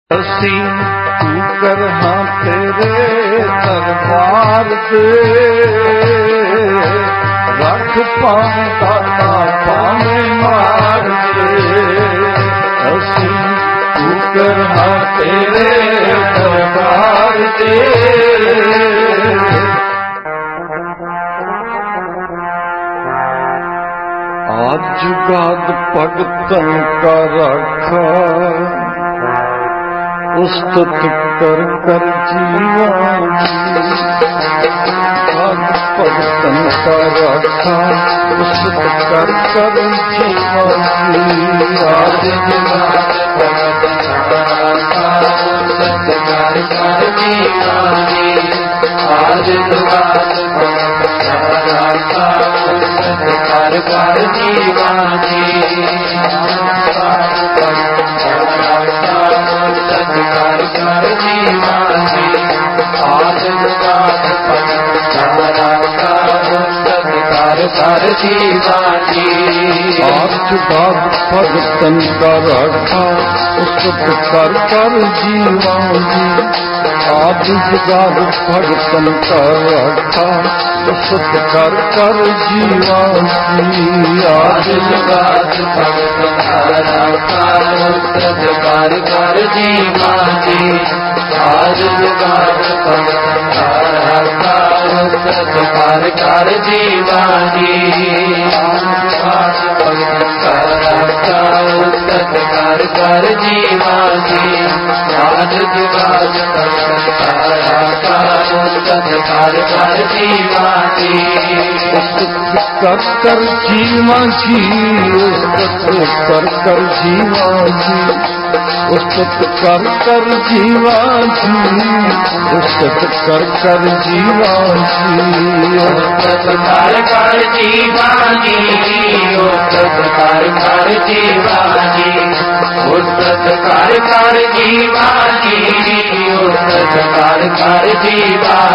ਅਸੀਂ ਸ਼ੁਕਰ ਹਾਂ ਤੇਰੇ ਦਰਬਾਰ ਦੇ, ਰੱਖ ਭਾਵੇਂ ਦਾਤਾ ਭਾਵੇਂ ਮਾਰ ਦੇ। ਅਸੀਂ ਸ਼ੁਕਰ ਹਾਂ ਤੇਰੇ ਦਰਬਾਰ ਦੇ। ਅੱਜ ਗਾਦ ਭਗਤਨ ਕਾ ਰਾਖਾ, ਉਸਤਤ ਕਰ ਕਰ ਜੀਵਾਂ ਭਗਤਨ ਕਾ ਰਾਖਾ, ਉਸਤਤ ਕਰ ਕਰ ਜੀਵਾਂ ਆਜ ਜਗਾਤ ਭਗਤਨ ਕਾ ਰਾਖਾ, ਉਸਤਤ ਕਰ ਕਰ ਜੀਵਾਂ ਆਜ ਜਗਾਤ ਭਗਤਨ ਕਾ ਰਾਖਾ, ਉਸਤਤ ਕਰ ਕਰ ਜੀਵਾਂ ਕਰ ਜੀਵਾਂ ਆਜ ਜਗਾਤ ਭਗਤਨ ਕਾ ਰਾਖਾ, ਉਸਤਤ ਕਰ ਕਰ ਜੀਵਾਂ ਆਜ ਜਗਾਤ ਭਗਤਨ ਕਾ ਰਾਖਾ, ਉਸਤਤ ਕਰ ਕਰ ਜੀਵਾਂ ਆਜ ਜਗਾਤ ਭਗਤਨ ਕਾ ਰਾਖਾ, ਉਸਤਤ ਕਰ ਕਰ ਜੀਵਾਂ ਆਜ ਜਗਾਤ ਭਗਤਨ ਕਾ ਰਾਖਾ, ਉਸਤਤ ਕਰ ਕਰ ਜੀਵਾਂ ਆਜ ਜਗਾਤ ਭਗਤਨ ਕਾ ਰਾਖਾ, ਉਸਤਤ ਕਰ ਕਰ ਜੀਵਾਂ ਆਜ ਜਗਾਤ ਭਗਤਨ ਕਾ ਰਾਖਾ, ਉਸਤਤ ਕਰ ਕਰ ਜੀਵਾਂ ਆਜ ਜਗਾਤ ਭਗਤਨ ਕਾ ਰਾਖਾ, ਉਸਤਤ ਕਰ ਕਰ ਜੀਵਾਂ ਉਸਤਤ ਕਰ ਕਰ ਜੀਵਾਂ ਉਸਤਤ ਕਰ ਕਰ ਜੀਵਾਂ ਉਸਤਤ ਕਰ ਕਰ ਜੀਵਾਂ ਉਸਤਤ ਕਰ ਕਰ ਜੀਵਾਂ ਉਸਤਤ ਕਰ ਕਰ ਜੀਵਾਂ ਉਸਤਤ ਕਰ ਕਰ ਜੀਵਾਂ ਉਸਤਤ ਕਰ ਕਰ ਜੀਵਾਂ ਉਸਤਤ ਕਰ ਕਰ ਜੀਵਾਂ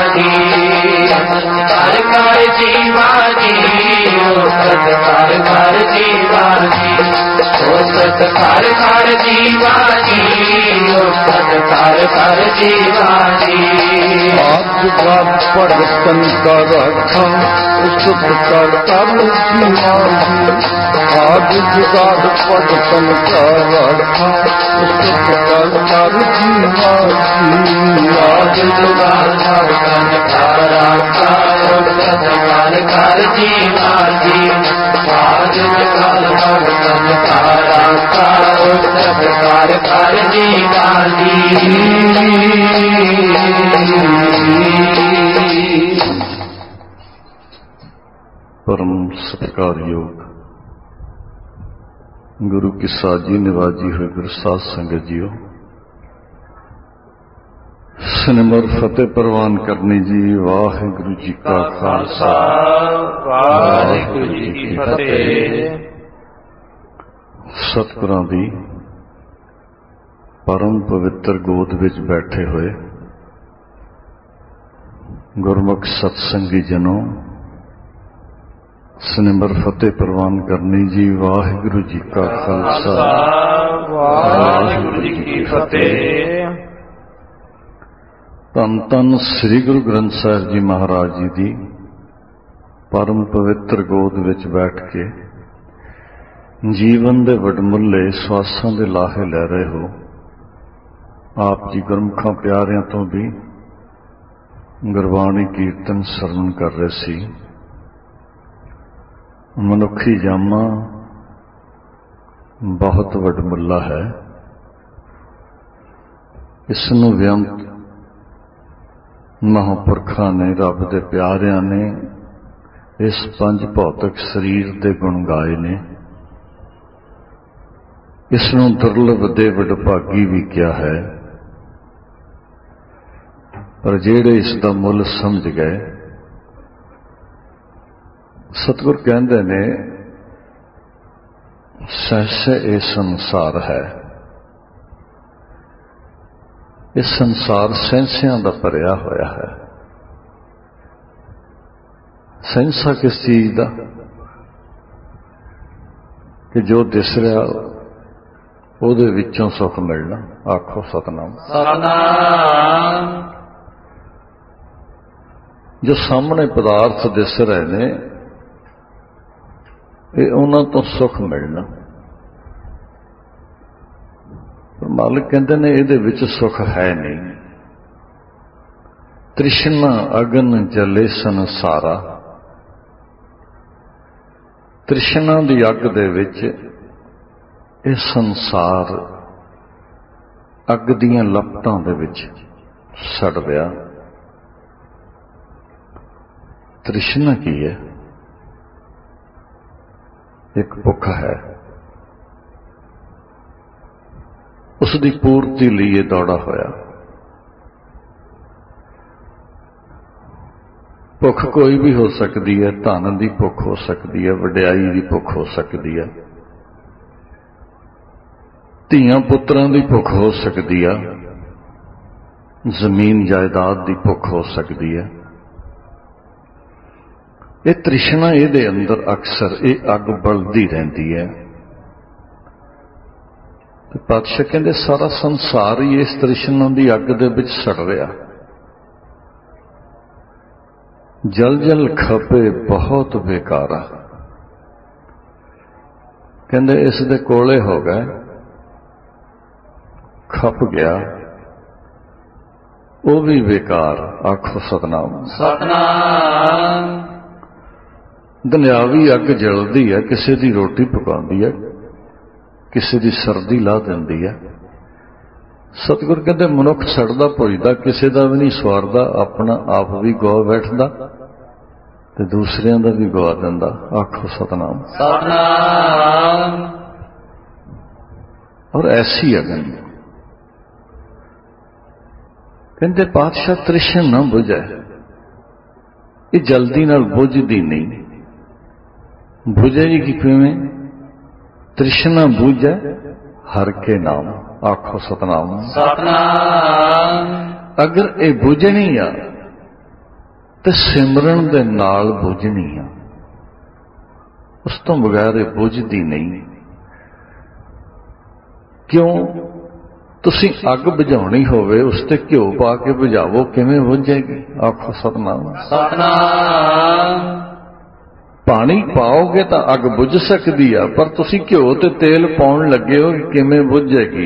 ਕਰ ਕਰ ਜੀਵਾਂ ਉਸਤਤ ਕਰ ਕਰ ਜੀਵਾਂ ਉਸਤਤ ਕਰ ਕਰ ਜੀਵਾਂ ਉਸਤਤ ਕਰ ਕਰ ਜੀਵਾਂ ਆਜ ਜਗਾਤ ਭਗਤਨ ਕਾ ਰਾਖਾ, ਉਸਤਤ ਕਰ ਕਰ ਜੀਵਾਂ ਆਜ ਜਗਾਤ ਭਗਤਨ ਕਾ ਰਾਖਾ, ਉਸਤਤ ਕਰ ਕਰ ਜੀਵਾਂ ਆਜ ਜਗਾਤ ਭਗਤਨ ਕਾ ਰਾਖਾ, ਉਸਤਤ ਕਰ ਕਰ ਜੀਵਾਂ ਆਜ ਜਗਾਤ ਭਗਤਨ ਕਾ ਰਾਖਾ, ਉਸਤਤ ਕਰ ਕਰ ਜੀਵਾਂ ਪਰਮ ਸਤਿਕਾਰਯੋਗ ਗੁਰੂ ਕੀ ਸਾਜੀ ਨਿਵਾਜੀ ਹੋਏ ਗੁਰੂ ਸਾਧ ਸੰਗਤ ਜੀਓ, ਸਿਮਰ ਫਤਿਹ ਪ੍ਰਵਾਨ ਕਰਨੀ ਜੀ। ਵਾਹਿਗੁਰੂ ਜੀ ਕਾ ਖਾਲਸਾ, ਵਾਹਿਗੁਰੂ ਜੀ ਕੀ ਫਤਿਹ। ਸਤਿਗੁਰਾਂ ਦੀ ਪਰਮ ਪਵਿੱਤਰ ਗੋਦ ਵਿੱਚ ਬੈਠੇ ਹੋਏ ਗੁਰਮੁਖ ਸਤਸੰਗੀ ਜਨੋ, ਸਿਮਰ ਫਤਿਹ ਪ੍ਰਵਾਨ ਕਰਨੀ ਜੀ। ਵਾਹਿਗੁਰੂ ਜੀ ਕਾ ਖਾਲਸਾ, ਵਾਹਿਗੁਰੂ ਜੀ ਕੀ ਫਤਿਹ। ਧੰਨ ਧੰਨ ਸ੍ਰੀ ਗੁਰੂ ਗ੍ਰੰਥ ਸਾਹਿਬ ਜੀ ਮਹਾਰਾਜ ਜੀ ਦੀ ਪਰਮ ਪਵਿੱਤਰ ਗੋਦ ਵਿੱਚ ਬੈਠ ਕੇ ਜੀਵਨ ਦੇ ਵਡਮੁੱਲੇ ਸਵਾਸਾਂ ਦੇ ਲਾਹੇ ਲੈ ਰਹੇ ਹੋ। ਆਪ ਜੀ ਗੁਰਮੁਖਾਂ ਪਿਆਰਿਆਂ ਤੋਂ ਵੀ ਗੁਰਬਾਣੀ ਕੀਰਤਨ ਸਰਵਣ ਕਰ ਰਹੇ ਸੀ। ਮਨੁੱਖੀ ਜਾਮਾ ਬਹੁਤ ਵਡਮੁੱਲਾ ਹੈ। ਇਸ ਨੂੰ ਬੇਅੰਤ ਮਹਾਂਪੁਰਖਾਂ ਨੇ, ਰੱਬ ਦੇ ਪਿਆਰਿਆਂ ਨੇ ਇਸ ਪੰਜ ਭੌਤਿਕ ਸਰੀਰ ਦੇ ਗੁਣ ਗਾਏ ਨੇ। ਇਸ ਨੂੰ ਦੁਰਲਭ ਦੇ ਵਡਭਾਗੀ ਵੀ ਕਿਹਾ ਹੈ। ਪਰ ਜਿਹੜੇ ਇਸ ਦਾ ਮੁੱਲ ਸਮਝ ਗਏ, ਸਤਿਗੁਰ ਕਹਿੰਦੇ ਨੇ ਸਹਸੇ ਇਹ ਸੰਸਾਰ ਹੈ। ਇਹ ਸੰਸਾਰ ਸੈਂਸਿਆਂ ਦਾ ਭਰਿਆ ਹੋਇਆ ਹੈ। ਸੈਂਸਾ ਕਿਸ ਚੀਜ਼ ਦਾ? ਕਿ ਜੋ ਦਿਸ ਰਿਹਾ ਉਹਦੇ ਵਿੱਚੋਂ ਸੁੱਖ ਮਿਲਣਾ। ਆਖੋ ਸਤਨਾਮ। ਸਤਨਾਮ। ਜੋ ਸਾਹਮਣੇ ਪਦਾਰਥ ਦਿਸ ਰਹੇ ਨੇ ਇਹ ਉਹਨਾਂ ਤੋਂ ਸੁੱਖ ਮਿਲਣਾ। ਪਰ ਮਾਲਕ ਕਹਿੰਦੇ ਨੇ ਇਹਦੇ ਵਿੱਚ ਸੁੱਖ ਹੈ ਨਹੀਂ। ਤ੍ਰਿਸ਼ਨਾ ਅਗਨ ਜਲੇ ਸੰਸਾਰਾ। ਤ੍ਰਿਸ਼ਨਾ ਦੀ ਅੱਗ ਦੇ ਵਿੱਚ ਇਹ ਸੰਸਾਰ ਅੱਗ ਦੀਆਂ ਲਪਟਾਂ ਦੇ ਵਿੱਚ ਸੜ ਰਿਹਾ। ਤ੍ਰਿਸ਼ਨਾ ਕੀ ਹੈ? ਇੱਕ ਭੁੱਖ ਹੈ, ਉਸ ਦੀ ਪੂਰਤੀ ਲਈ ਇਹ ਦੌੜਾ ਹੋਇਆ। ਭੁੱਖ ਕੋਈ ਵੀ ਹੋ ਸਕਦੀ ਹੈ। ਧਨ ਦੀ ਭੁੱਖ ਹੋ ਸਕਦੀ ਹੈ, ਵਡਿਆਈ ਦੀ ਭੁੱਖ ਹੋ ਸਕਦੀ ਹੈ, ਧੀਆਂ ਪੁੱਤਰਾਂ ਦੀ ਭੁੱਖ ਹੋ ਸਕਦੀ ਹੈ, ਜ਼ਮੀਨ ਜਾਇਦਾਦ ਦੀ ਭੁੱਖ ਹੋ ਸਕਦੀ ਹੈ। ਇਹ ਤ੍ਰਿਸ਼ਨਾ ਇਹਦੇ ਅੰਦਰ ਅਕਸਰ ਇਹ ਅੱਗ ਬਲਦੀ ਰਹਿੰਦੀ ਹੈ। ਤੇ ਪਾਤਸ਼ਾਹ ਕਹਿੰਦੇ ਸਾਰਾ ਸੰਸਾਰ ਹੀ ਇਸ ਤ੍ਰਿਸ਼ਨਾ ਦੀ ਅੱਗ ਦੇ ਵਿੱਚ ਸੜ ਰਿਹਾ। ਜਲ ਜਲ ਖਪੇ ਬਹੁਤ ਬੇਕਾਰਾ। ਕਹਿੰਦੇ ਇਸ ਦੇ ਕੋਲੇ ਹੋ ਗਏ, ਖਪ ਗਿਆ, ਉਹ ਵੀ ਬੇਕਾਰ। ਆਖੋ ਸਤਨਾਮ। ਸਤਨਾਮ। ਦੁਨਿਆਵੀ ਅੱਗ ਜਲਦੀ ਹੈ, ਕਿਸੇ ਦੀ ਰੋਟੀ ਪਕਾਉਂਦੀ ਹੈ, ਕਿਸੇ ਦੀ ਸਰਦੀ ਲਾ ਦਿੰਦੀ ਹੈ। ਸਤਿਗੁਰ ਕਹਿੰਦੇ ਮਨੁੱਖ ਸੜਦਾ ਭੁੱਜਦਾ, ਕਿਸੇ ਦਾ ਵੀ ਨਹੀਂ ਸਵਾਰਦਾ, ਆਪਣਾ ਆਪ ਵੀ ਗਵਾ ਬੈਠਦਾ ਤੇ ਦੂਸਰਿਆਂ ਦਾ ਵੀ ਗਵਾ ਦਿੰਦਾ। ਆਖੋ ਸਤਨਾਮ। ਸਤਨਾਮ। ਔਰ ਐਸੀ ਅਗਨ ਕਹਿੰਦੇ ਪਾਤਸ਼ਾਹ ਤ੍ਰਿਸ਼ਨ ਨਾ ਬੁਝੇ। ਇਹ ਜਲਦੀ ਨਾਲ ਬੁਝਦੀ ਨਹੀਂ। ਬੁਝੇਗੀ ਕਿਵੇਂ? ਤ੍ਰਿਸ਼ਨਾ ਬੁਝੇ ਹਰ ਕੇ ਨਾਮ। ਆਖੋ ਸਤਨਾਮ। ਸਤਨਾਮ। ਅਗਰ ਇਹ ਬੁਝਣੀ ਆ ਤੇ ਸਿਮਰਨ ਦੇ ਨਾਲ ਬੁਝਣੀ ਆ, ਉਸ ਤੋਂ ਬਗੈਰ ਇਹ ਬੁਝਦੀ ਨਹੀਂ। ਕਿਉਂ? ਤੁਸੀਂ ਅੱਗ ਬੁਝਾਉਣੀ ਹੋਵੇ ਉਸ ਤੇ ਘਿਓ ਪਾ ਕੇ ਬੁਝਾਵੋ, ਕਿਵੇਂ ਬੁਝੇਗੀ? ਆਖੋ ਸਤਨਾਮ। ਸਤਨਾਮ। ਪਾਣੀ ਪਾਓਗੇ ਤਾਂ ਅੱਗ ਬੁਝ ਸਕਦੀ ਆ, ਪਰ ਤੁਸੀਂ ਘਿਓ ਤੇ ਤੇਲ ਪਾਉਣ ਲੱਗੇ ਹੋ, ਕਿਵੇਂ ਬੁਝੇਗੀ?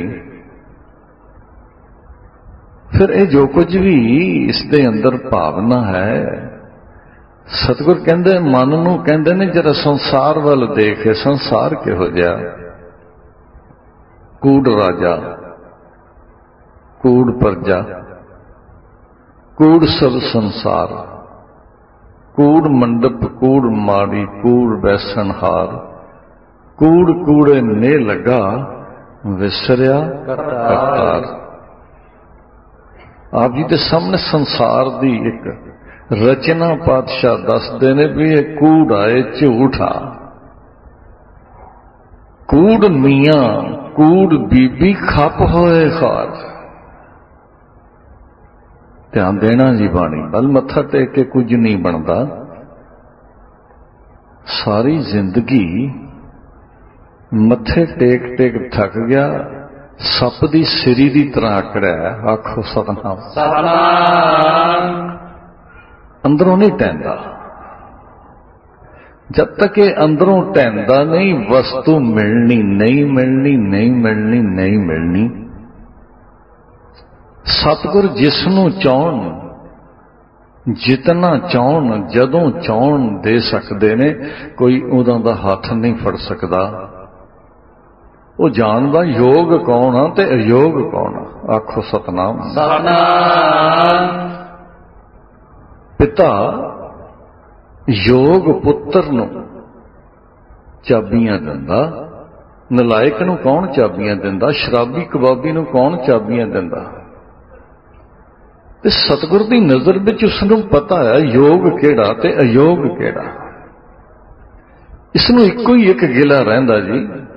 ਫਿਰ ਇਹ ਜੋ ਕੁਝ ਵੀ ਇਸ ਦੇ ਅੰਦਰ ਭਾਵਨਾ ਹੈ, ਸਤਿਗੁਰ ਕਹਿੰਦੇ ਮਨ ਨੂੰ ਕਹਿੰਦੇ ਨੇ ਜਰਾ ਸੰਸਾਰ ਵੱਲ ਦੇਖੇ। ਸੰਸਾਰ ਕਿਹੋ ਜਿਹਾ? ਕੂੜ ਰਾਜਾ, ਕੂੜ ਪ੍ਰਜਾ, ਕੂੜ ਸਭ ਸੰਸਾਰ, ਕੂੜ ਮੰਡਪ, ਕੂੜ ਮਾੜੀ, ਕੂੜ ਬੈਸਣਹਾਰ, ਕੂੜ ਕੂੜੇ ਨੇ ਲੱਗਾ, ਵਿਸਰਿਆ ਕਰਤਾਰ। ਆਪ ਜੀ ਦੇ ਸਾਹਮਣੇ ਸੰਸਾਰ ਦੀ ਇੱਕ ਰਚਨਾ ਪਾਤਸ਼ਾਹ ਦੱਸਦੇ ਨੇ ਵੀ ਇਹ ਕੂੜ ਆਏ ਝੂਠਾ। ਕੂੜ ਮੀਆਂ, ਕੂੜ ਬੀਬੀ, ਖੱਪ ਹੋਏ ਖਾਰ। ਧਿਆਨ ਦੇਣਾ ਜੀ ਬਾਣੀ ਵੱਲ। ਮੱਥਾ ਟੇਕ ਕੇ ਕੁਝ ਨਹੀਂ ਬਣਦਾ। ਸਾਰੀ ਜ਼ਿੰਦਗੀ ਮੱਥੇ ਟੇਕ ਟੇਕ ਥੱਕ ਗਿਆ, ਸੱਪ ਦੀ ਸਿਰੀ ਦੀ ਤਰ੍ਹਾਂ ਆਕੜਿਆ। ਆਖੋ ਸਤਨਾਮ। ਸਤਨਾਮ। ਅੰਦਰੋਂ ਨਹੀਂ ਟਹਿੰਦਾ। ਜਦ ਤੱਕ ਇਹ ਅੰਦਰੋਂ ਟਹਿੰਦਾ ਨਹੀਂ, ਵਸਤੂ ਮਿਲਣੀ ਨਹੀਂ ਮਿਲਣੀ, ਨਹੀਂ ਮਿਲਣੀ, ਨਹੀਂ ਮਿਲਣੀ। ਸਤਿਗੁਰ ਜਿਸ ਨੂੰ ਚਾਹਣ, ਜਿਤਨਾ ਚਾਹਣ, ਜਦੋਂ ਚਾਹਣ ਦੇ ਸਕਦੇ ਨੇ। ਕੋਈ ਉਹਨਾਂ ਦਾ ਹੱਥ ਨਹੀਂ ਫੜ ਸਕਦਾ। ਉਹ ਜਾਣਦਾ ਯੋਗ ਕੌਣ ਆ ਤੇ ਅਯੋਗ ਕੌਣ ਆ। ਆਖੋ ਸਤਨਾਮ। ਸਤਨਾਮ। ਪਿਤਾ ਯੋਗ ਪੁੱਤਰ ਨੂੰ ਚਾਬੀਆਂ ਦਿੰਦਾ। ਨਲਾਇਕ ਨੂੰ ਕੌਣ ਚਾਬੀਆਂ ਦਿੰਦਾ? ਸ਼ਰਾਬੀ ਕਬਾਬੀ ਨੂੰ ਕੌਣ ਚਾਬੀਆਂ ਦਿੰਦਾ? ਤੇ ਸਤਿਗੁਰ ਦੀ ਨਜ਼ਰ ਵਿੱਚ ਉਸ ਨੂੰ ਪਤਾ ਹੈ ਯੋਗ ਕਿਹੜਾ ਤੇ ਅਯੋਗ ਕਿਹੜਾ। ਇਸ ਨੂੰ ਇੱਕੋ ਹੀ ਇੱਕ ਗਿਲਾ ਰਹਿੰਦਾ ਜੀ।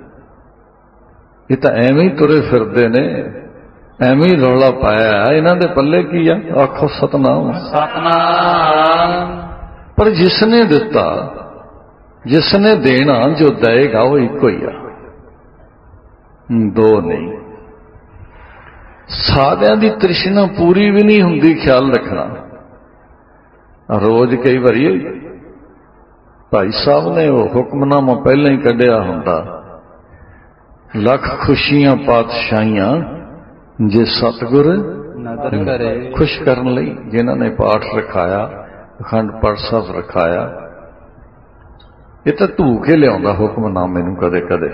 ਇਹ ਤਾਂ ਐਵੇਂ ਹੀ ਤੁਰੇ ਫਿਰਦੇ ਨੇ, ਐਵੇਂ ਹੀ ਰੌਲਾ ਪਾਇਆ, ਇਹਨਾਂ ਦੇ ਪੱਲੇ ਕੀ ਆ? ਆਖੋ ਸਤਨਾਮ। ਸਤਨਾਮ। ਪਰ ਜਿਸ ਨੇ ਦਿੱਤਾ, ਜਿਸ ਨੇ ਦੇਣਾ, ਜੋ ਦੇਗਾ ਉਹ ਇੱਕੋ ਹੀ ਆ। ਦੋ ਨਹੀਂ। ਸਾਰਿਆਂ ਦੀ ਤ੍ਰਿਸ਼ਨਾ ਪੂਰੀ ਵੀ ਨਹੀਂ ਹੁੰਦੀ, ਖਿਆਲ ਰੱਖਣਾ। ਰੋਜ਼ ਕਈ ਵਾਰੀ ਭਾਈ ਸਾਹਿਬ ਨੇ ਉਹ ਹੁਕਮਨਾਮਾ ਪਹਿਲਾਂ ਹੀ ਕੱਢਿਆ ਹੁੰਦਾ, ਲੱਖ ਖੁਸ਼ੀਆਂ ਪਾਤਸ਼ਾਹੀਆਂ ਜੇ ਸਤਿਗੁਰ ਨਦਰ ਕਰੇ। ਖੁਸ਼ ਕਰਨ ਲਈ ਜਿਨ੍ਹਾਂ ਨੇ ਪਾਠ ਰਖਾਇਆ, ਅਖੰਡ ਪਾਠ ਸਾਹਿਬ ਰਖਾਇਆ, ਇਹ ਤਾਂ ਧੂ ਕੇ ਲਿਆਉਂਦਾ ਹੁਕਮਨਾਮੇ ਨੂੰ ਕਦੇ ਕਦੇ।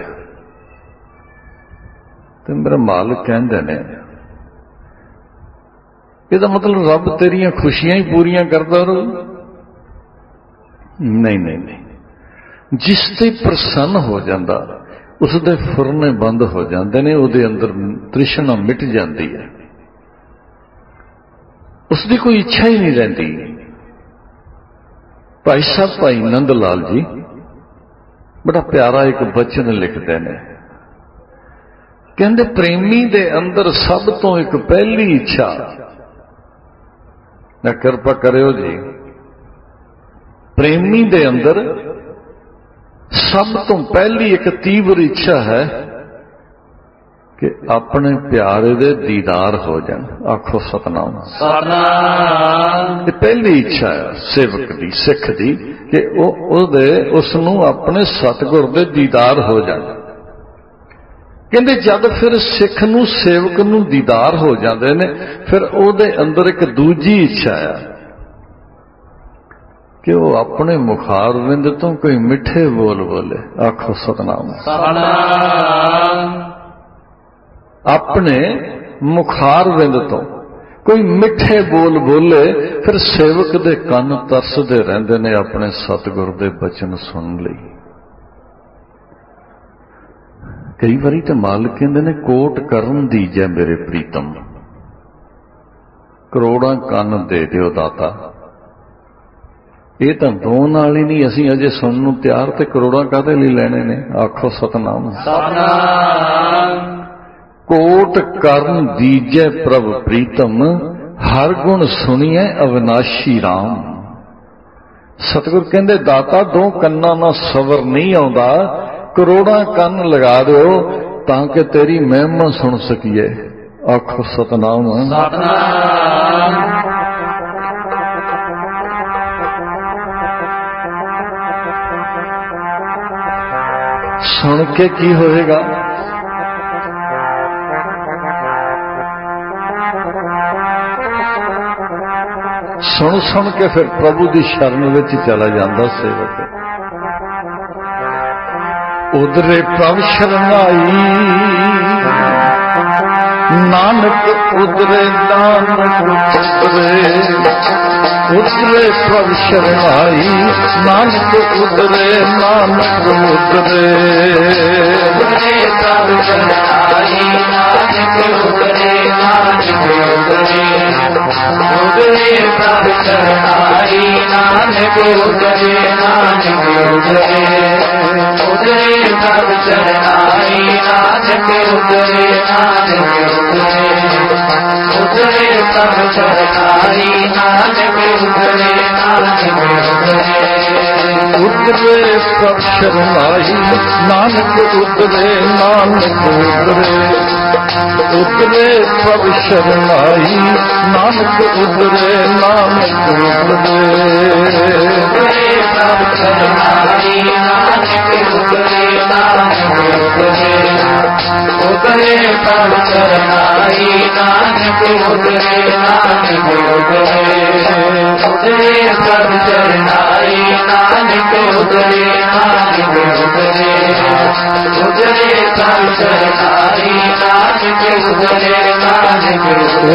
ਤੇ ਮੇਰੇ ਮਾਲਕ ਕਹਿੰਦੇ ਨੇ ਇਹਦਾ ਮਤਲਬ ਰੱਬ ਤੇਰੀਆਂ ਖੁਸ਼ੀਆਂ ਹੀ ਪੂਰੀਆਂ ਕਰਦਾ ਰਹੂ? ਨਹੀਂ ਨਹੀਂ ਨਹੀਂ। ਜਿਸ ਤੇ ਪ੍ਰਸੰਨ ਹੋ ਜਾਂਦਾ ਉਸ ਦੇ ਫੁਰਨੇ ਬੰਦ ਹੋ ਜਾਂਦੇ ਨੇ, ਉਹਦੇ ਅੰਦਰ ਤ੍ਰਿਸ਼ਨਾ ਮਿਟ ਜਾਂਦੀ ਹੈ, ਉਸ ਦੀ ਕੋਈ ਇੱਛਾ ਹੀ ਨਹੀਂ ਰਹਿੰਦੀ। ਭਾਈ ਸਾਹਿਬ ਭਾਈ ਨੰਦ ਲਾਲ ਜੀ ਬੜਾ ਪਿਆਰਾ ਇੱਕ ਬਚਨ ਲਿਖਦੇ ਨੇ, ਕਹਿੰਦੇ ਪ੍ਰੇਮੀ ਦੇ ਅੰਦਰ ਸਭ ਤੋਂ ਇੱਕ ਪਹਿਲੀ ਇੱਛਾ, ਨਾ ਕਿਰਪਾ ਕਰਿਓ ਜੀ, ਪ੍ਰੇਮੀ ਦੇ ਅੰਦਰ ਸਭ ਤੋਂ ਪਹਿਲੀ ਇੱਕ ਤੀਬਰ ਇੱਛਾ ਹੈ ਕਿ ਆਪਣੇ ਪਿਆਰੇ ਦੇ ਦੀਦਾਰ ਹੋ ਜਾਣ। ਆਖੋ ਸਤਨਾਮ। ਸਤਨਾਮ। ਇਹ ਪਹਿਲੀ ਇੱਛਾ ਹੈ ਸੇਵਕ ਦੀ, ਸਿੱਖ ਦੀ, ਕਿ ਉਸ ਨੂੰ ਆਪਣੇ ਸਤਿਗੁਰ ਦੇ ਦੀਦਾਰ ਹੋ ਜਾਣ। ਕਹਿੰਦੇ ਜਦ ਫਿਰ ਸਿੱਖ ਨੂੰ, ਸੇਵਕ ਨੂੰ ਦੀਦਾਰ ਹੋ ਜਾਂਦੇ ਨੇ, ਫਿਰ ਉਹਦੇ ਅੰਦਰ ਇੱਕ ਦੂਜੀ ਇੱਛਾ ਆ ਕਿ ਉਹ ਆਪਣੇ ਮੁਖਾਰ ਵਿੰਦ ਤੋਂ ਕੋਈ ਮਿੱਠੇ ਬੋਲ ਬੋਲੇ। ਆਖੋ ਸਤਨਾਮ। ਸਤਨਾਮ। ਆਪਣੇ ਮੁਖਾਰ ਵਿੰਦ ਤੋਂ ਕੋਈ ਮਿੱਠੇ ਬੋਲ ਬੋਲੇ, ਫਿਰ ਸੇਵਕ ਦੇ ਕੰਨ ਤਰਸਦੇ ਰਹਿੰਦੇ ਨੇ ਆਪਣੇ ਸਤਿਗੁਰ ਦੇ ਬਚਨ ਸੁਣਨ ਲਈ। ਕਈ ਵਾਰੀ ਤਾਂ ਮਾਲਕ ਕਹਿੰਦੇ ਨੇ ਕੋਟ ਕਰਨ ਦੀਜੈ ਮੇਰੇ ਪ੍ਰੀਤਮ, ਕਰੋੜਾਂ ਕੰਨ ਦੇ ਦਿਓ ਦਾਤਾ। ਇਹ ਤਾਂ ਦੋ ਨਾਲ ਹੀ ਨਹੀਂ, ਅਸੀਂ ਅਜੇ ਸੁਣਨ ਨੂੰ ਤਿਆਰ, ਤੇ ਕਰੋੜਾਂ ਕਾਹਦੇ ਲਈ ਲੈਣੇ ਨੇ। ਆਖੋ ਸਤਨਾਮ। ਸਤਨਾਮ। ਕੋਟ ਕਰਨ ਦੀਜੈ ਪ੍ਰਭ ਪ੍ਰੀਤਮ, ਹਰ ਗੁਣ ਸੁਣੀਐ ਅਵਿਨਾਸ਼ੀ ਰਾਮ। ਸਤਿਗੁਰ ਕਹਿੰਦੇ ਦਾਤਾ ਦੋ ਕੰਨਾਂ ਨਾਲ ਸਬਰ ਨਹੀਂ ਆਉਂਦਾ, ਕਰੋੜਾਂ ਕੰਨ ਲਗਾ ਦਿਓ ਤਾਂ ਕਿ ਤੇਰੀ ਮਹਿਮਾ ਸੁਣ ਸਕੀਏ। ਆਖੋ ਸਤਨਾਮ। ਸਤਨਾਮ। ਸੁਣ ਕੇ ਕੀ ਹੋਏਗਾ? ਸੁਣ ਸੁਣ ਕੇ ਫਿਰ ਪ੍ਰਭੂ ਦੀ ਸ਼ਰਨ ਵਿੱਚ ਚਲਾ ਜਾਂਦਾ ਸੇਵਕ। ਉਧਰੇ ਪ੍ਰਭ ਸ਼ਰਨਾਈ, ਨਾਨਕ ਉਧਰੇ ਨਾਨਕ ਉਧਰੇ, ਉਧਰੇ ਪ੍ਰਭ ਸ਼ਰਨਾਈ, ਨਾਨਕ ਉਧਰੇ ਨਾਨਕ ਉਧਰੇ। ਉਧਰੇ ਪ੍ਰਭ ਸ਼ਰਨਾਈ, ਨਾਨਕ ਉਧਰੇ ਨਾਨਕ ਉਧਰੇ। ਉਧਰੇ ਪ੍ਰਭ ਸ਼ਰਨਾਈ, ਨਾਨਕ ਉਧਰੇ ਨਾਨਕ ਉਧਰੇ। ਉਧਰੇ ਪ੍ਰਭ ਸ਼ਰਨਾਈ, ਨਾਨਕ ਉਧਰੇ ਨਾਨਕ ਉਧਰੇ। ਉਧਰੇ ਪ੍ਰਭ ਸ਼ਰਨਾਈ, ਨਾਨਕ ਉਧਰੇ ਨਾਨਕ ਉਧਰੇ। ਉਧਰੇ ਪ੍ਰਭ ਸ਼ਰਨਾਈ, ਨਾਨਕ ਉਧਰੇ ਨਾਨਕ ਉਧਰੇ। ਉਧਰੇ ਪ੍ਰਭ ਸ਼ਰਨਾਈ, ਨਾਨਕ ਉਧਰੇ ਨਾਨਕ ਉਧਰੇ। ਉਧਰੇ ਪ੍ਰਭ ਸ਼ਰਨਾਈ, ਨਾਨਕ ਉਧਰੇ ਨਾਨਕ ਉਧਰੇ। ਉਧਰੇ ਪ੍ਰਭ ਸ਼ਰਨਾਈ, ਨਾਨਕ ਉਧਰੇ ਨਾਨਕ ਉਧਰੇ। ਉਧਰੇ ਪ੍ਰਭ ਸ਼ਰਨਾਈ, ਨਾਨਕ ਉਧਰੇ ਨਾਨਕ ਉਧਰੇ। ਉਧਰੇ ਪ੍ਰਭ ਸ਼ਰਨਾਈ, ਨਾਨਕ ਉਧਰੇ ਨਾਨਕ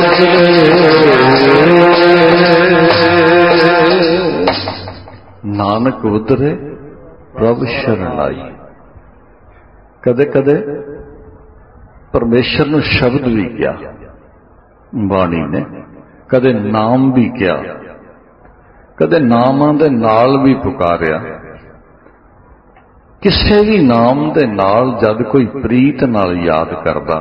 ਉਧਰੇ। ਨਾਨਕ ਉਧਰੇ ਪ੍ਰਭ ਸ਼ਰਨਾਈ। ਕਦੇ ਕਦੇ ਪਰਮੇਸ਼ਰ ਨੂੰ ਸ਼ਬਦ ਵੀ ਕਿਹਾ ਬਾਣੀ ਨੇ, ਕਦੇ ਨਾਮ ਵੀ ਕਿਹਾ, ਕਦੇ ਨਾਮਾਂ ਦੇ ਨਾਲ ਵੀ ਪੁਕਾਰਿਆ। ਕਿਸੇ ਵੀ ਨਾਮ ਦੇ ਨਾਲ ਜਦ ਕੋਈ ਪ੍ਰੀਤ ਨਾਲ ਯਾਦ ਕਰਦਾ,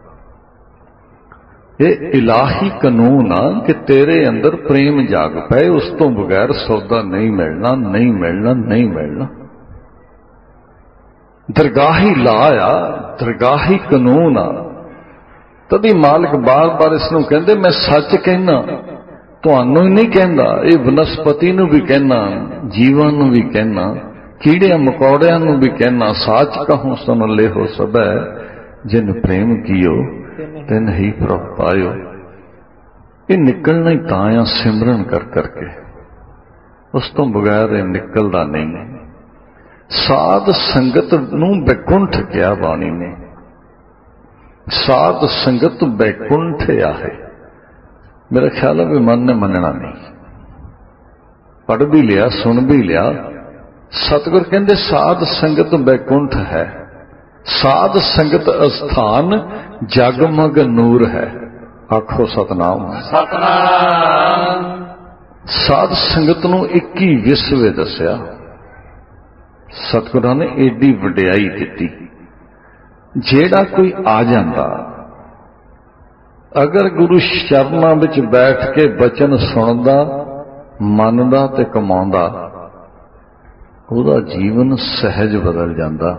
ਇਹ ਇਲਾਹੀ ਕਾਨੂੰਨ ਆ ਕਿ ਤੇਰੇ ਅੰਦਰ ਪ੍ਰੇਮ ਜਾਗ ਪਏ, ਉਸ ਤੋਂ ਬਗੈਰ ਸੌਦਾ ਨਹੀਂ ਮਿਲਣਾ, ਨਹੀਂ ਮਿਲਣਾ, ਨਹੀਂ ਮਿਲਣਾ। ਦਰਗਾਹੀ ਲਾ ਆ, ਦਰਗਾਹੀ ਕਾਨੂੰਨ ਆ। ਤਦੀ ਮਾਲਕ ਬਾਰ-ਬਾਰ ਇਸ ਨੂੰ ਕਹਿੰਦੇ ਮੈਂ ਸੱਚ ਕਹਿਣਾ, ਤੁਹਾਨੂੰ ਹੀ ਨਹੀਂ ਕਹਿੰਦਾ, ਇਹ ਬਨਸਪਤੀ ਨੂੰ ਵੀ ਕਹਿਣਾ, ਜੀਵਨ ਨੂੰ ਵੀ ਕਹਿਣਾ, ਕੀੜਿਆਂ ਮਕੌੜਿਆਂ ਨੂੰ ਵੀ ਕਹਿਣਾ। ਸਾਚ ਕਹੂੰ ਸੁਨ ਲਿਓ ਸਭੈ, ਜਿਨ ਪ੍ਰੇਮ ਕੀਓ ਤਿਨ ਹੀ ਪ੍ਰਭ ਪਾਇਓ। ਇਹ ਨਿਕਲਣਾ ਹੀ ਤਾਂ ਆ ਸਿਮਰਨ ਕਰ ਕਰਕੇ, ਉਸ ਤੋਂ ਬਗੈਰ ਇਹ ਨਿਕਲਦਾ ਨਹੀਂ। ਸਾਧ ਸੰਗਤ ਨੂੰ ਬੈਕੁੰਠ ਕਿਹਾ ਬਾਣੀ ਨੇ। ਸਾਧ ਸੰਗਤ ਬੈਕੁੰਠ ਆਹੇ। ਮੇਰਾ ਖਿਆਲ ਹੈ ਵੀ ਮਨ ਨੇ ਮੰਨਣਾ ਨਹੀਂ। ਪੜ੍ਹ ਵੀ ਲਿਆ, ਸੁਣ ਵੀ ਲਿਆ। ਸਤਿਗੁਰ ਕਹਿੰਦੇ ਸਾਧ ਸੰਗਤ ਬੈਕੁੰਠ ਹੈ। ਸਾਧ ਸੰਗਤ ਅਸਥਾਨ ਜਗਮਗ ਨੂਰ ਹੈ। ਆਖੋ ਸਤਨਾਮ। ਸਤਨਾਮ। ਸਾਧ ਸੰਗਤ ਨੂੰ 21 ਵਿਸਵੇ ਦੱਸਿਆ। ਸਤਿਗੁਰਾਂ ਨੇ ਏਡੀ ਵਡਿਆਈ ਦਿੱਤੀ। ਜਿਹੜਾ ਕੋਈ ਆ ਜਾਂਦਾ, ਅਗਰ ਗੁਰੂ ਚਰਨਾਂ ਵਿੱਚ ਬੈਠ ਕੇ ਬਚਨ ਸੁਣਦਾ, ਮੰਨਦਾ ਤੇ ਕਮਾਉਂਦਾ, ਉਹਦਾ ਜੀਵਨ ਸਹਿਜ ਬਦਲ ਜਾਂਦਾ।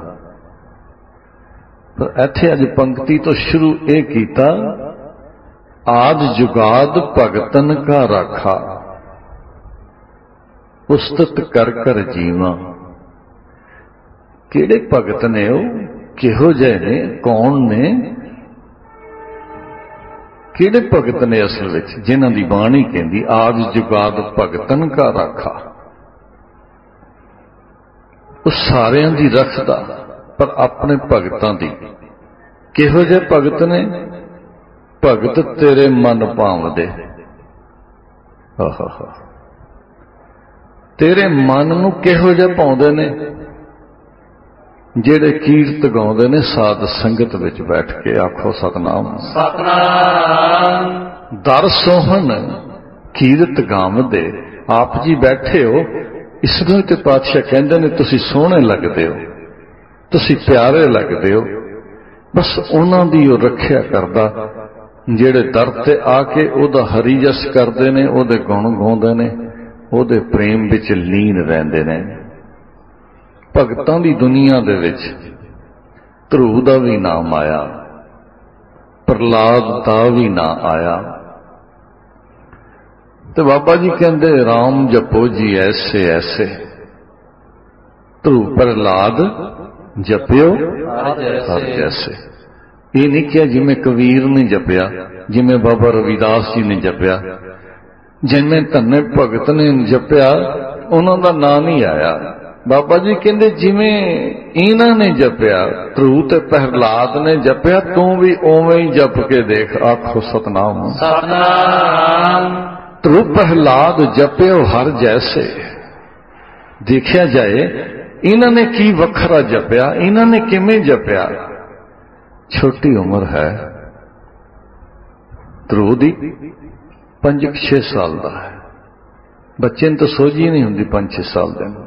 ਪਰ ਇੱਥੇ ਅੱਜ ਪੰਕਤੀ ਤੋਂ ਸ਼ੁਰੂ ਇਹ ਕੀਤਾ, ਆਦ ਜੁਗਾਦ ਭਗਤਨ ਕਾ ਰਾਖਾ, ਉਸਤਤ ਕਰ ਕਰ ਜੀਵਾਂ। ਕਿਹੜੇ ਭਗਤ ਨੇ ਉਹ, ਕਿਹੋ ਜਿਹੇ ਨੇ, ਕੌਣ ਨੇ, ਕਿਹੜੇ ਭਗਤ ਨੇ ਅਸਲ ਵਿੱਚ, ਜਿਨ੍ਹਾਂ ਦੀ ਬਾਣੀ ਕਹਿੰਦੀ ਆਦ ਜੁਗਾਦ ਭਗਤਨ ਕਾ ਰਾਖਾ। ਉਹ ਸਾਰਿਆਂ ਦੀ ਰੱਖਦਾ, ਪਰ ਆਪਣੇ ਭਗਤਾਂ ਦੀ। ਕਿਹੋ ਜਿਹੇ ਭਗਤ ਨੇ? ਭਗਤ ਤੇਰੇ ਮਨ ਭਾਵਦੇ। ਆਹਾ, ਤੇਰੇ ਮਨ ਨੂੰ ਕਿਹੋ ਜਿਹੇ ਭਾਉਂਦੇ ਨੇ? ਜਿਹੜੇ ਕੀਰਤ ਗਾਉਂਦੇ ਨੇ ਸਾਧ ਸੰਗਤ ਵਿੱਚ ਬੈਠ ਕੇ। ਆਖੋ ਸਤਨਾਮ। ਸਤਨਾਮ। ਦਰ ਸੋਹਣ ਕੀਰਤ ਗਾਵਦੇ। ਆਪ ਜੀ ਬੈਠੇ ਹੋ, ਇਸ ਨੂੰ ਤੇ ਪਾਤਸ਼ਾਹ ਕਹਿੰਦੇ ਨੇ ਤੁਸੀਂ ਸੋਹਣੇ ਲੱਗਦੇ ਹੋ, ਤੁਸੀਂ ਪਿਆਰੇ ਲੱਗਦੇ ਹੋ। ਬਸ ਉਹਨਾਂ ਦੀ ਉਹ ਰੱਖਿਆ ਕਰਦਾ ਜਿਹੜੇ ਦਰ ਤੇ ਆ ਕੇ ਉਹਦਾ ਹਰੀ ਜਸ ਕਰਦੇ ਨੇ, ਉਹਦੇ ਗੁਣ ਗਾਉਂਦੇ ਨੇ, ਉਹਦੇ ਪ੍ਰੇਮ ਵਿੱਚ ਲੀਨ ਰਹਿੰਦੇ ਨੇ। ਭਗਤਾਂ ਦੀ ਦੁਨੀਆ ਦੇ ਵਿੱਚ ਧਰੂ ਦਾ ਵੀ ਨਾਮ ਆਇਆ, ਪ੍ਰਹਲਾਦ ਦਾ ਵੀ ਨਾਂ ਆਇਆ। ਤੇ ਬਾਬਾ ਜੀ ਕਹਿੰਦੇ ਰਾਮ ਜਪੋ ਜੀ ਐਸੇ ਐਸੇ, ਧਰੂ ਪ੍ਰਹਲਾਦ ਜਪਿਓ ਹਰ ਜੈਸੇ। ਇਹ ਨਹੀਂ ਕਿਹਾ ਜਿਵੇਂ ਕਬੀਰ ਨੇ ਜਪਿਆ, ਜਿਵੇਂ ਬਾਬਾ ਰਵਿਦਾਸ ਜੀ ਨੇ ਜਪਿਆ, ਜਿਵੇਂ ਧੰਨੇ ਭਗਤ ਨੇ ਜਪਿਆ, ਉਹਨਾਂ ਦਾ ਨਾਂ ਨਹੀਂ ਆਇਆ। ਬਾਬਾ ਜੀ ਕਹਿੰਦੇ ਜਿਵੇਂ ਇਹਨਾਂ ਨੇ ਜਪਿਆ, ਧਰੂ ਤੇ ਪ੍ਰਹਲਾਦ ਨੇ ਜਪਿਆ, ਤੂੰ ਵੀ ਉਵੇਂ ਹੀ ਜਪ ਕੇ ਦੇਖ। ਆਖੋ ਸਤਨਾਮ। ਸਤਨਾਮ। ਧਰੂ ਪ੍ਰਹਲਾਦ ਜਪਿਓ ਹਰ ਜੈਸੇ। ਦੇਖਿਆ ਜਾਏ ਇਹਨਾਂ ਨੇ ਕੀ ਵੱਖਰਾ ਜਪਿਆ, ਇਹਨਾਂ ਨੇ ਕਿਵੇਂ ਜਪਿਆ। ਛੋਟੀ ਉਮਰ ਹੈ ਧਰੂ ਦੀ, 5-6 ਸਾਲ ਦਾ ਹੈ। ਬੱਚੇ ਨੂੰ ਤਾਂ ਸੋਝੀ ਨਹੀਂ ਹੁੰਦੀ 5-6 ਸਾਲ ਦੇ ਨੂੰ।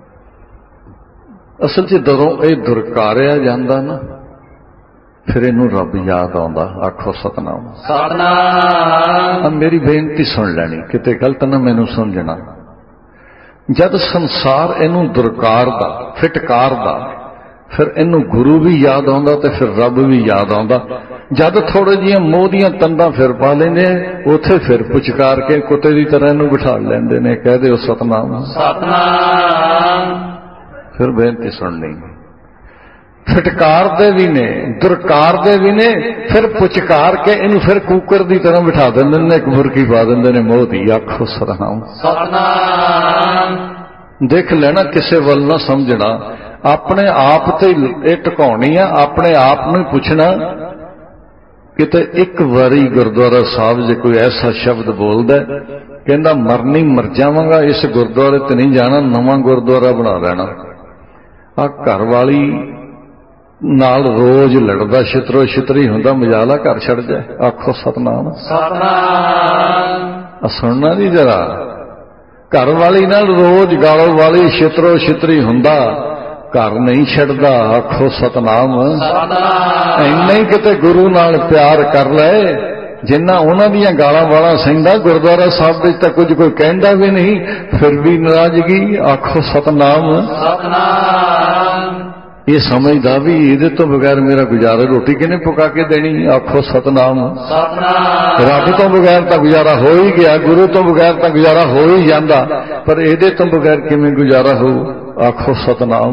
ਅਸਲ 'ਚ ਜਦੋਂ ਇਹ ਦੁਰਕਾਰਿਆ ਜਾਂਦਾ ਨਾ, ਫਿਰ ਇਹਨੂੰ ਰੱਬ ਯਾਦ ਆਉਂਦਾ। ਆਖੋ ਸਤਨਾਮ। ਸਤਨਾਮ। ਮੇਰੀ ਬੇਨਤੀ ਸੁਣ ਲੈਣੀ, ਕਿਤੇ ਗਲਤ ਨਾ ਮੈਨੂੰ ਸਮਝਣਾ। ਜਦ ਸੰਸਾਰ ਇਹਨੂੰ ਦੁਰਕਾਰਦਾ, ਫਿਟਕਾਰਦਾ, ਫਿਰ ਇਹਨੂੰ ਗੁਰੂ ਵੀ ਯਾਦ ਆਉਂਦਾ ਤੇ ਫਿਰ ਰੱਬ ਵੀ ਯਾਦ ਆਉਂਦਾ। ਜਦ ਥੋੜੇ ਜਿਹੀਆਂ ਮੋਹ ਦੀਆਂ ਤੰਦਾਂ ਫਿਰ ਪਾ ਲੈਂਦੇ, ਉੱਥੇ ਫਿਰ ਪੁਚਕਾਰ ਕੇ ਕੁੱਤੇ ਦੀ ਤਰ੍ਹਾਂ ਇਹਨੂੰ ਬਿਠਾ ਲੈਂਦੇ ਨੇ। ਕਹਿ ਦਿਓ ਸਤਨਾਮ। ਸਤਨਾਮ। ਫਿਰ ਬੇਨਤੀ ਸੁਣਨੀ। ਫਿਟਕਾਰਦੇ ਵੀ ਨੇ, ਦੁਰਕਾਰਦੇ ਵੀ ਨੇ, ਫਿਰ ਪੁਚਕਾਰ ਕੇ ਇਹਨੂੰ ਫਿਰ ਕੂਕਰ ਦੀ ਤਰ੍ਹਾਂ ਬਿਠਾ ਦਿੰਦੇ ਨੇ, ਇੱਕ ਬੁਰਕੀ ਪਾ ਦਿੰਦੇ ਨੇ ਮੋਹ ਦੀ। ਆਖੋ ਸਤਨਾਮ। ਸਤਨਾਮ। ਦੇਖ ਲੈਣਾ, ਕਿਸੇ ਵੱਲ ਨਾ ਸਮਝਣਾ, ਆਪਣੇ ਆਪ ਤੇ ਇਹ ਟਿਕਾਉਣੀ ਆ। ਆਪਣੇ ਆਪ ਨੂੰ ਹੀ ਪੁੱਛਣਾ। ਕਿਤੇ ਇੱਕ ਵਾਰੀ ਗੁਰਦੁਆਰਾ ਸਾਹਿਬ ਜੇ ਕੋਈ ਐਸਾ ਸ਼ਬਦ ਬੋਲਦਾ, ਕਹਿੰਦਾ ਮਰਨੀ ਮਰ ਜਾਵਾਂਗਾ, ਇਸ ਗੁਰਦੁਆਰੇ ਤੇ ਨਹੀਂ ਜਾਣਾ, ਨਵਾਂ ਗੁਰਦੁਆਰਾ ਬਣਾ ਲੈਣਾ। ਆ ਘਰ ਵਾਲੀ ਨਾਲ ਰੋਜ਼ ਲੜਦਾ, ਛਿਤਰੋ ਛਿਤਰੀ ਹੁੰਦਾ, ਮਜਾਲਾ ਘਰ ਛੱਡ ਜਾਏ। ਆਖੋ ਸਤਨਾਮ। ਸਤਨਾਮ। ਸੁਣਨਾ ਨਹੀਂ ਜਰਾ। ਘਰ ਵਾਲੀ ਨਾਲ ਰੋਜ਼ ਗਾਲੋ ਵਾਲੀ, ਛਿਤਰੋ ਛਿਤਰੀ ਹੁੰਦਾ, ਘਰ ਨਹੀਂ ਛੱਡਦਾ। ਆਖੋ ਸਤਨਾਮ। ਸਤਨਾਮ। ਇੰਨਾ ਹੀ ਕਿਤੇ ਗੁਰੂ ਨਾਲ ਪਿਆਰ ਕਰ ਲਏ ਜਿੰਨਾ ਉਹਨਾਂ ਦੀਆਂ ਗਾਲਾਂ ਵਾਲਾਂ ਸਹਿੰਦਾ। ਗੁਰਦੁਆਰਾ ਸਾਹਿਬ ਵਿੱਚ ਤਾਂ ਕੁਝ ਕੋਈ ਕਹਿੰਦਾ ਵੀ ਨਹੀਂ, ਫਿਰ ਵੀ ਨਾਰਾਜ਼ਗੀ। ਆਖੋ ਸਤਨਾਮ। ਸਤਨਾਮ। ये समझदा भी इहदे तो बगैर मेरा गुजारा, रोटी किने पका के देनी, आखो सतनाम। रब तो बगैर तो गुजारा हो ही गया, गुरु तो बगैर तो गुजारा हो ही जाता, पर इहदे तो बगैर किवें गुजारा हो, आखो सतनाम।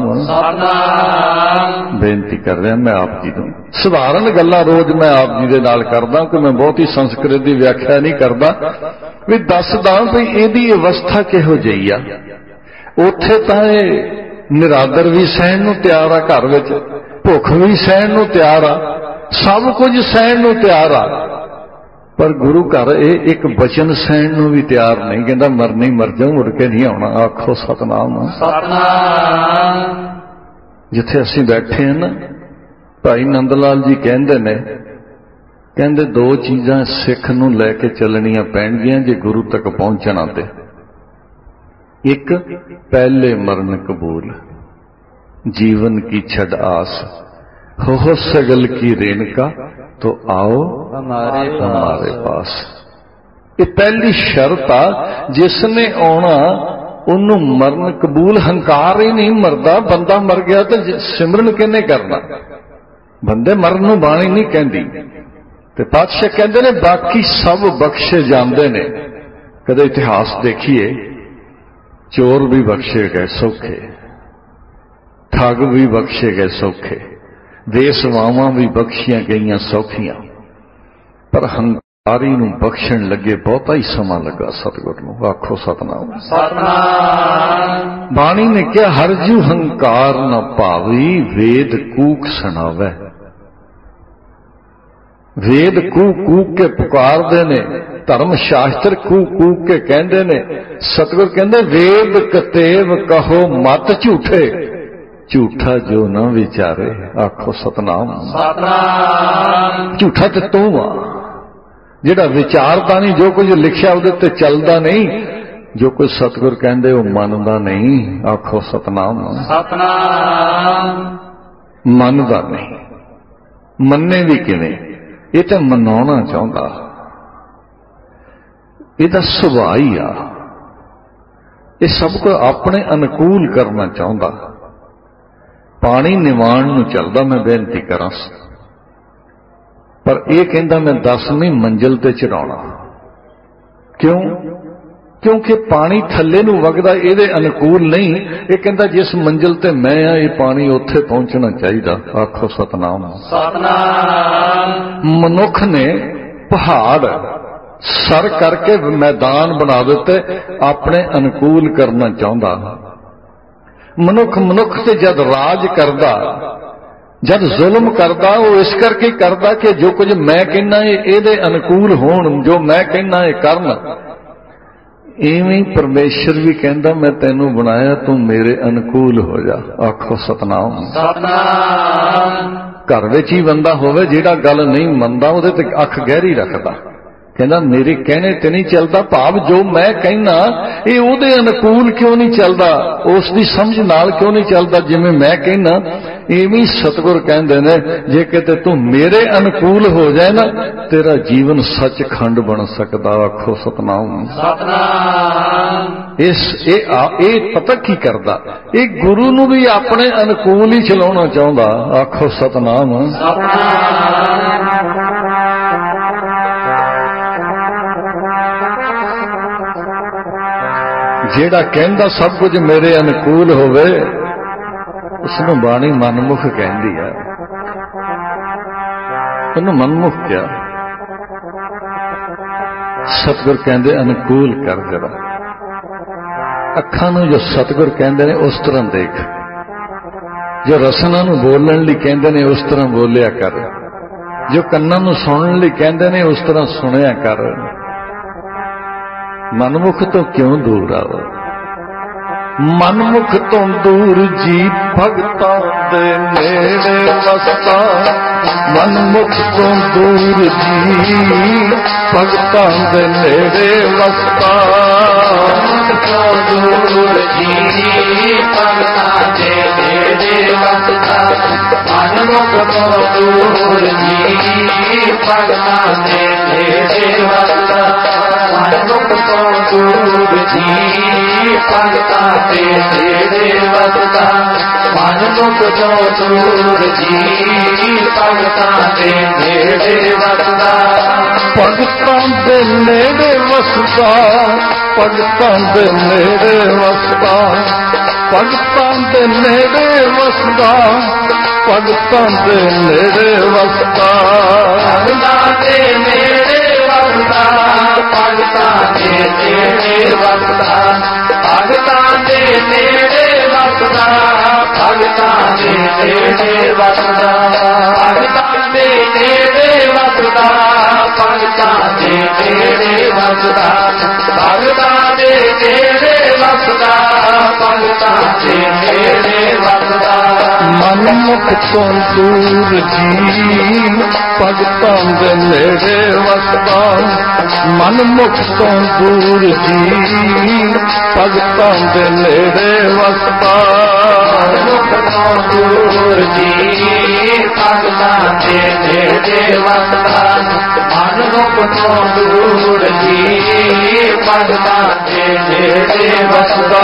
बेनती कर रहा मैं आप जी नूं, सधारण गल्लां रोज मैं आप जी दे नाल करदा, कि मैं बहुती संस्कृत की व्याख्या नहीं करदा, भी दसदा भी इहदी अवस्था किहो जिही आ। उत्थे तां निरादर भी सहन नूं तैयार आ, घर विच भुख भी सहन नूं तैयार आ, सब कुछ सहन नूं तैयार आ, पर गुरु घर एक बचन सहन नूं भी तैयार नहीं। कहंदा मरनी मर जाऊं, मुड़ के नहीं आउणा, आखो सतनाम। जिथे असीं बैठे हैं ना, भाई नंद लाल जी कहंदे ने, कहंदे दो चीज़ां सिख नूं लैके चलणियां पैणगियां जे गुरु तक पहुंचना ते। एक पहले मरण कबूल, जीवन की छड़ आस, हो सगल की रेणका तो आओ हमारे पास। ये पहली शर्त आ, जिसने आना उन्हों मरण कबूल। हंकार ही नहीं मरदा, बंदा मर गया तो सिमरन किन्ने करना, बंदे मरण नूं बाणी नहीं कहंदी। ते पातशाह कहंदे ने बाकी सब बख्शे जांदे ने। कदे इतिहास देखिए, चोर भी बख्शे गए सौखे, ठग भी बख्शे गए सौखे, बेसवावां भी बख्शियां गईयां सौखियां, पर हंकारी नूं बख्शण लगे बहुता ही समा लगा सतगुर नूं। आखो सतनाम। बाणी ने क्या, हरजू हंकार न भावी, वेद कूक सुनावे। वेद कूक कूक के पुकारदे ने, धर्म शास्त्र कूक कूक के कहंदे ने। सतगुर कहंदे वेद कतेव कहो मत झूठे, झूठा जो न विचारे, आखो सतनाम। झूठा ते तू आ जिहड़ा विचारदा नहीं, जो कुछ लिखिया उहदे ते चलदा नहीं, जो कुछ सतगुर कहंदे वो मनदा नहीं, आखो सतनाम। मनदा नहीं, मन्ने भी किवें, ये तो मनाउणा चाहुंदा, इहदा सुभाਅ ही आ, ये सब को अपने अनुकूल करना चाहुंदा। पानी निवाण नूं चलदा, मैं बेनती करां, पर यह कहंदा मैं 10वीं मंजिल ते चढ़ाउणा। क्यों? क्योंकि पानी थल्ले नूं वगदा इहदे अनुकूल नहीं। ये कहंदा जिस मंजिल ते मैं आ, ये पानी उत्थे पहुंचना चाहिदा। आखो सतनाम। मनुख ने पहाड़ सर करके मैदान बना दिते, अपने अनुकूल करना चाहुंदा। मनुख ते जद राज करदा, जद जुल्म करदा, वो इस करके करदा कि जो कुछ मैं कहना इहदे अनुकूल होण, जो मैं कहना ये करन। इवें परमेश्वर भी कहंदा मैं तैनूं बनाया, तू मेरे अनुकूल हो जा। आखो सतनाम। घर विच ही बंदा होवे जिहड़ा गल नहीं मनदा, उहदे ते अख गहरी रखदा, कहना मेरे कहने ते नहीं चलता, भाव जो मैं कहना ये उहदे अनुकूल क्यों नहीं चलता, उसकी समझ नाल क्यों नहीं चलता जिवें मैं कहना। इवें सतगुर कहंदे ने जे किते तू मेरे अनुकूल हो जाए ना, तेरा जीवन सचखंड बन सकदा। आखो सतनाम। ये पता की करदा, ये गुरु नूं भी अपने अनुकूल ही चलाउणा चाहुंदा। आखो सतनाम। जेड़ा कहंदा सब कुछ मेरे अनुकूल होवे, उसनूं बाणी मनमुख कहंदी है। उन्होंने मनमुख क्या? सतगुर कहंदे अनुकूल कर जरा। अखां नूं जो सतगुर कहंदे ने उस तरह देख, जो रसना नूं बोलण लई कहंदे ने उस तरह बोलिया कर, जो कन्नां नूं सुणन लई कहंदे ने उस तरह सुनिया कर। मनमुख तो क्यों दूर आओ, मनमुख तो दूर जी भगतां दे नेड़े वसता। मनमुख तो दूर जी भगतां दे नेड़े वसता। दूर जी भगतां दे नेड़े वसता। मनमुख तो दूर जी भगतां दे नेड़े वसता। मनमुख तो दूर ਦੂਰ ਜੀ ਭਗਤਾਂ ਦੇ ਨੇੜੇ ਵਸਦਾ ਮਨ ਮੁਖ ਤੋਂ ਦੂਰ ਜੀ ਭਗਤਾਂ ਦੇ ਨੇੜੇ ਵਸਦਾ ਭਗਤਾਂ ਦੇ ਨੇੜੇ ਵਸਦਾ ਭਗਤਾਂ ਦੇ ਨੇੜੇ ਵਸਦਾ ਭਗਤਾਂ ਦੇ ਨੇੜੇ ਵਸਦਾ ਭਗਤਾਂ ਦੇ ਨੇੜੇ ਵਸਦਾ ਭਗਤਾਂ ਦੇ ਨੇੜੇ ਵਸਦਾ ਭਗਤਾਂ ਦੇ ਨੇੜੇ ਵਸਦਾ ਭਗਤਾਂ ਦੇ ਨੇੜੇ ਵਸਦਾ ਭਗਤਾਂ ਦੇ ਨੇੜੇ ਵਸਦਾ ਭਗਤਾਂ ਦੇ ਨੇੜੇ ਵਸਦਾ ਭਗਤਾਂ ਦੇ ਨੇੜੇ ਵਸਦਾ ਭਗਤਾਂ ਦੇ ਨੇੜੇ ਵਸਦਾ ਭਗਤਾਂ ਦੇ ਨੇੜੇ ਵਸਦਾ ਮਨ ਮੁਖ ਤੋਂ ਦੂਰ ਜੀ ਭਗਤਾਂ ਦੇ ਨੇੜੇ ਵਸਦਾ ਮਨ ਮੁਖ ਤੋਂ ਦੂਰ ਜੀ ਭਗਤਾਂ ਦੇ ਨੇੜੇ ਵਸਦਾ ਮੁਖ ਤੋਂ ਦੂਰ ਜੀ ਭਗਤਾਂ ਦੇ ਨੇੜੇ ਵਸਦਾ ਮਨ ਮੁਖ ਤੋਂ ਦੂਰ ਜੀ ਭਗਤਾਂ ਦੇ ਨੇੜੇ ਵਸਦਾ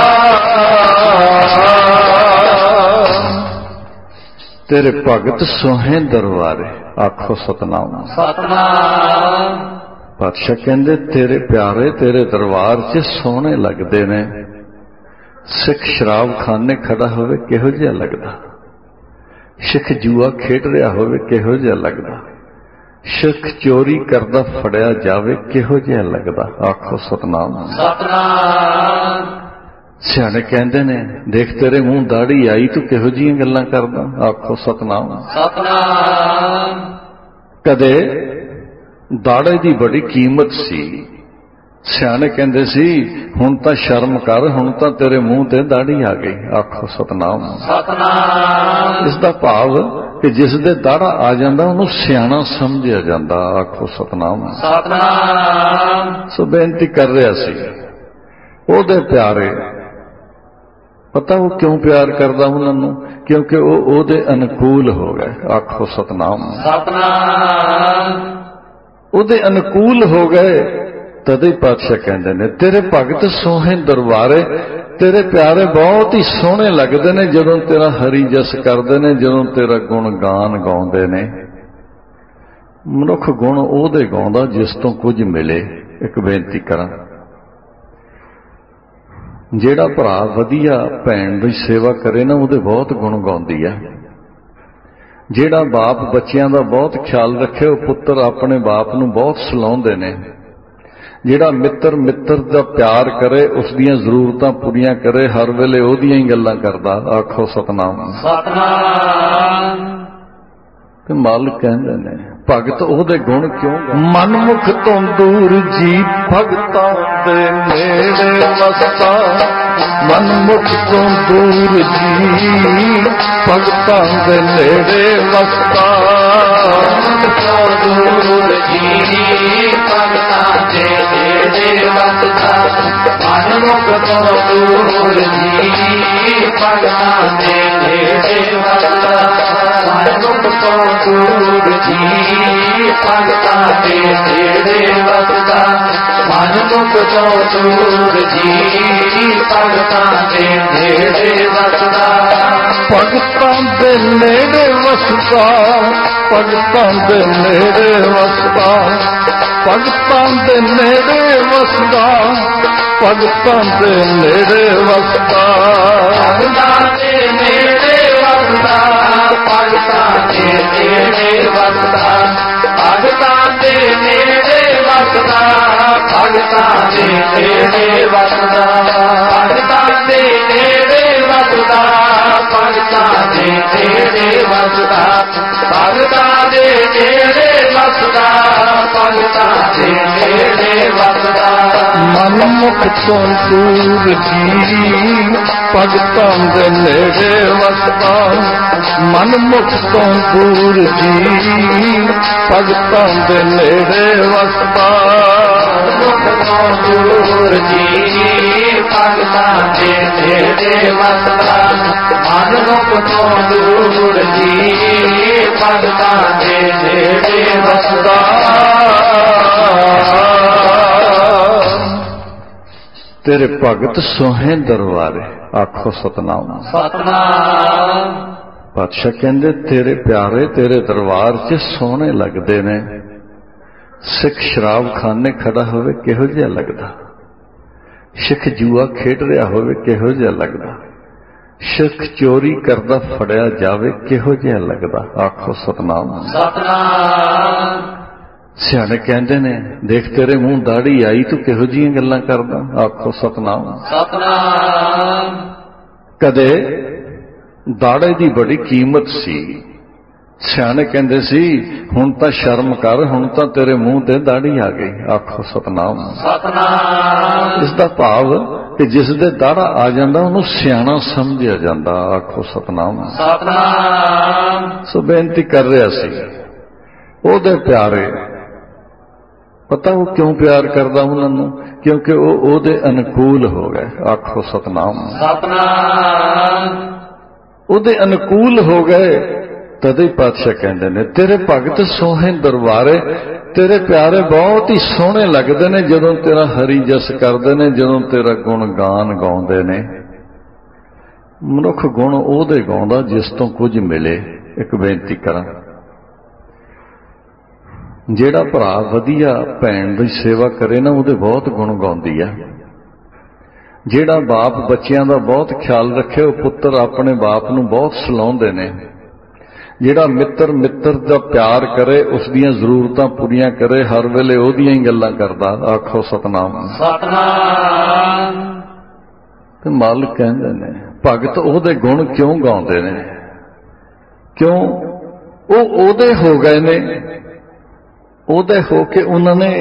ਤੇਰੇ ਭਗਤ ਸੋਹੇ ਦਰਬਾਰੇ ਆਖੋ ਸਤਨਾਮ ਸਤਨਾਮ ਪਾਤਸ਼ਾਹ ਕਹਿੰਦੇ ਤੇਰੇ ਪਿਆਰੇ ਤੇਰੇ ਦਰਬਾਰ 'ਚ ਸੋਹਣੇ ਲੱਗਦੇ ਨੇ ਸਿੱਖ ਸ਼ਰਾਬ ਖਾਨੇ ਖੜਾ ਹੋਵੇ ਕਿਹੋ ਜਿਹਾ ਲੱਗਦਾ ਸਿੱਖ ਜੂਆ ਖੇਡ ਰਿਹਾ ਹੋਵੇ ਕਿਹੋ ਜਿਹਾ ਲੱਗਦਾ ਸਿੱਖ ਚੋਰੀ ਕਰਦਾ ਫੜਿਆ ਜਾਵੇ ਕਿਹੋ ਜਿਹਾ ਲੱਗਦਾ ਆਖੋ ਸਤਨਾਮ ਸਤਨਾਮ ਸਿਆਣੇ ਕਹਿੰਦੇ ਨੇ ਦੇਖ ਤੇਰੇ ਮੂੰਹ ਦਾੜੀ ਆਈ ਤੂੰ ਕਿਹੋ ਜਿਹੀਆਂ ਗੱਲਾਂ ਕਰਦਾ ਆਖੋ ਸਤਨਾਮ ਸਤਨਾਮ ਕਦੇ ਦਾੜੇ ਦੀ ਬੜੀ ਕੀਮਤ ਸੀ ਸਿਆਣੇ ਕਹਿੰਦੇ ਸੀ ਹੁਣ ਤਾਂ ਸ਼ਰਮ ਕਰ ਹੁਣ ਤਾਂ ਤੇਰੇ ਮੂੰਹ ਤੇ ਦਾੜੀ ਆ ਗਈ ਆਖੋ ਸਤਨਾਮ ਸਤਨਾਮ ਇਸ ਦਾ ਭਾਵ ਕਿ ਜਿਸ ਦੇ ਦਾੜਾ ਆ ਜਾਂਦਾ ਉਹਨੂੰ ਸਿਆਣਾ ਸਮਝਿਆ ਜਾਂਦਾ ਆਖੋ ਸਤਨਾਮ ਸਤਨਾਮ ਸੋ ਬੇਨਤੀ ਕਰ ਰਿਹਾ ਸੀ ਉਹਦੇ ਪਿਆਰੇ ਪਤਾ ਉਹ ਕਿਉਂ ਪਿਆਰ ਕਰਦਾ ਉਹਨਾਂ ਨੂੰ ਕਿਉਂਕਿ ਉਹ ਉਹਦੇ ਅਨੁਕੂਲ ਹੋ ਗਏ ਆਖੋ ਸਤਨਾਮ ਸਤਨਾਮ ਉਹਦੇ ਅਨੁਕੂਲ ਹੋ ਗਏ ਤਦੇ ਪਾਤਸ਼ਾਹ ਕਹਿੰਦੇ ਨੇ ਤੇਰੇ ਭਗਤ ਸੋਹੇ ਦਰਬਾਰੇ ਤੇਰੇ ਪਿਆਰੇ ਬਹੁਤ ਹੀ ਸੋਹਣੇ ਲੱਗਦੇ ਨੇ ਜਦੋਂ ਤੇਰਾ ਹਰੀ ਜਸ ਕਰਦੇ ਨੇ ਜਦੋਂ ਤੇਰਾ ਗੁਣ ਗਾਨ ਗਾਉਂਦੇ ਨੇ ਮਨੁੱਖ ਗੁਣ ਉਹਦੇ ਗਾਉਂਦਾ ਜਿਸ ਤੋਂ ਕੁਝ ਮਿਲੇ ਇੱਕ ਬੇਨਤੀ ਕਰਾਂ ਜਿਹੜਾ ਭਰਾ ਵਧੀਆ ਭੈਣ ਦੀ ਸੇਵਾ ਕਰੇ ਨਾ ਉਹਦੇ ਬਹੁਤ ਗੁਣ ਗਾਉਂਦੀ ਹੈ ਜਿਹੜਾ ਬਾਪ ਬੱਚਿਆਂ ਦਾ ਬਹੁਤ ਖਿਆਲ ਰੱਖੇ ਉਹ ਪੁੱਤਰ ਆਪਣੇ ਬਾਪ ਨੂੰ ਬਹੁਤ ਸਲਾਹੁੰਦੇ ਨੇ ਜਿਹੜਾ ਮਿੱਤਰ ਦਾ ਪਿਆਰ ਕਰੇ ਉਸ ਦੀਆਂ ਜ਼ਰੂਰਤਾਂ ਪੂਰੀਆਂ ਕਰੇ ਹਰ ਵੇਲੇ ਉਹਦੀਆਂ ਹੀ ਗੱਲਾਂ ਕਰਦਾ ਆਖੋ ਸਤਨਾਮ ਸਤਨਾਮ ਤੇ ਮਾਲਕ ਕਹਿੰਦੇ ਨੇ ਭਗਤ ਉਹਦੇ ਗੁਣ ਕਿਉਂ ਮਨਮੁਖ ਤੋਂ ਦੂਰ ਜੀ ਭਗਤਾਂ ਦੇ ਨੇੜੇ ਵਸਦਾ ਮਨਮੁਖ ਤੋਂ ਦੂਰ ਜੀ ਭਗਤਾਂ ਦੇ ਨੇੜੇ ਵਸਦਾ ਤੋਂ ਦੂਰ ਜੀ ਭਗਤਾਂ ਦੇ ਨੇੜੇ ਵਸਦਾ ਮਨਮੁਖ ਤੋਂ ਦੂਰ ਜੀ ਭਗਤਾਂ ਦੇ ਨੇੜੇ ਵਸਦਾ ਮਨਮੁਖ ਤੋਂ ਦੂਰ ਜੀ ਭਗਤਾਂ ਦੇ ਨੇੜੇ ਵਸਦਾ ਮਨਮੁਖ ਤੋਂ ਦੂਰ ਜੀ ਭਗਤਾਂ ਦੇ ਨੇੜੇ ਵਸਦਾ ਭਗਤਾਂ ਦੇ ਨੇੜੇ ਵਸਦਾ ਭਗਤਾਂ ਦੇ ਨੇੜੇ ਵਸਦਾ ਭਗਤਾਂ ਦੇ ਨੇੜੇ ਵਸਦਾ ਭਗਤਾਂ ਦੇ ਨੇੜੇ ਵਸਦਾ ਭਗਤਾਂ ਦੇ ਨੇੜੇ ਵਸਦਾ ਭਗਤਾਂ ਦੇ ਨੇੜੇ ਵਸਦਾ ਭਗਤਾਂ ਦੇ ਨੇੜੇ ਵਸਦਾ ਭਗਤਾਂ ਦੇ ਨੇੜੇ ਵਸਦਾ ਭਗਤਾਂ ਦੇ ਨੇੜੇ ਵਸਦਾ ਭਗਤਾਂ ਦੇ ਨੇੜੇ ਵਸਦਾ ਭਗਤਾਂ ਦੇ ਨੇੜੇ ਵਸਦਾ ਭਗਤਾਂ ਦੇ ਨੇੜੇ ਵਸਦਾ ਮਨਮੁਖ ਤੋਂ ਦੂਰ ਜੀ ਭਗਤਾਂ ਦੇ ਨੇੜੇ ਵਸਦਾ ਮਨਮੁਖ ਤੋਂ ਦੂਰ ਜੀ ਭਗਤਾਂ ਦੇ ਨੇੜੇ ਵਸਦਾ ਮਨਮੁਖ ਤੋਂ ਦੂਰ ਜੀ ਭਗਤਾਂ ਦੇ ਨੇੜੇ ਵਸਦਾ ਮਨਮੁਖ ਤੋਂ ਦੂਰ ਜੀ ਭਗਤਾਂ ਦੇ ਨੇੜੇ ਵਸਦਾ तेरे भगत सोहे दरबारे, आखो सतनाम। सतनाम। पातशाह कहंदे तेरे प्यारे तेरे दरबार च सोहने लगदे ने। सिख शराब खाने खड़ा होवे किहो जिहा लगदा, सिख जुआ खेड रहा होवे किहो जिहा लगदा, सिख चोरी करदा फड़िया जावे किहो जिहा लगदा, आखो सतनाम। सतनाम। सियाणे कहंदे ने देख तेरे मूंह दाढ़ी आई तू किहो जिहियां गल्लां करदा, आखो सतनाम। सतनाम। कदे दाड़े दी बड़ी कीमत सी, सियाणे कहंदे सी हुण तां शर्म कर, हुण तां तेरे मूंह ते दाढ़ी आ गई, आखो सतनाम। सतनाम। इसदा भाव कि जिस दे दाड़ा आ जांदा उहनूं सियाणा समझिया जांदा, आखो सतनाम। सतनाम। सो बेनती कर रहा सी ओहदे प्यारे, पता वो क्यों प्यार करदा उन्होंने, क्योंकि वो ओहदे अनुकूल हो गए, आखो सतनाम। सतनाम। ओहदे अनुकूल हो गए तदे पातशाह कहंदे ने तेरे भगत सोहे दरबारे, तेरे प्यारे बहुत ही सोहने लगदे ने जदों तेरा हरि जस करदे ने, जदों तेरा गुण गान गाउंदे ने। मनुख गुण ओहदे गाउंदा जिस तों कुछ मिले। एक बेनती करां, ਜਿਹੜਾ ਭਰਾ ਵਧੀਆ ਭੈਣ ਦੀ ਸੇਵਾ ਕਰੇ ਨਾ ਉਹਦੇ ਬਹੁਤ ਗੁਣ ਗਾਉਂਦੀ ਆ। ਜਿਹੜਾ ਬਾਪ ਬੱਚਿਆਂ ਦਾ ਬਹੁਤ ਖਿਆਲ ਰੱਖੇ ਉਹ ਪੁੱਤਰ ਆਪਣੇ ਬਾਪ ਨੂੰ ਬਹੁਤ ਸਲਾਉਂਦੇ ਨੇ। ਜਿਹੜਾ ਮਿੱਤਰ ਦਾ ਪਿਆਰ ਕਰੇ ਉਸ ਦੀਆਂ ਜ਼ਰੂਰਤਾਂ ਪੂਰੀਆਂ ਕਰੇ, ਹਰ ਵੇਲੇ ਉਹਦੀਆਂ ਹੀ ਗੱਲਾਂ ਕਰਦਾ, ਆਖੋ ਸਤਨਾਮ। ਸਤਨਾਮ। ਤੇ ਮਾਲਕ ਕਹਿੰਦੇ ਨੇ ਭਗਤ ਉਹਦੇ ਗੁਣ ਕਿਉਂ ਗਾਉਂਦੇ ਨੇ, ਕਿਉਂ ਉਹ ਉਹਦੇ ਹੋ ਗਏ ਨੇ। ਉਹਦੇ ਹੋ ਕੇ ਉਹਨਾਂ ਨੇ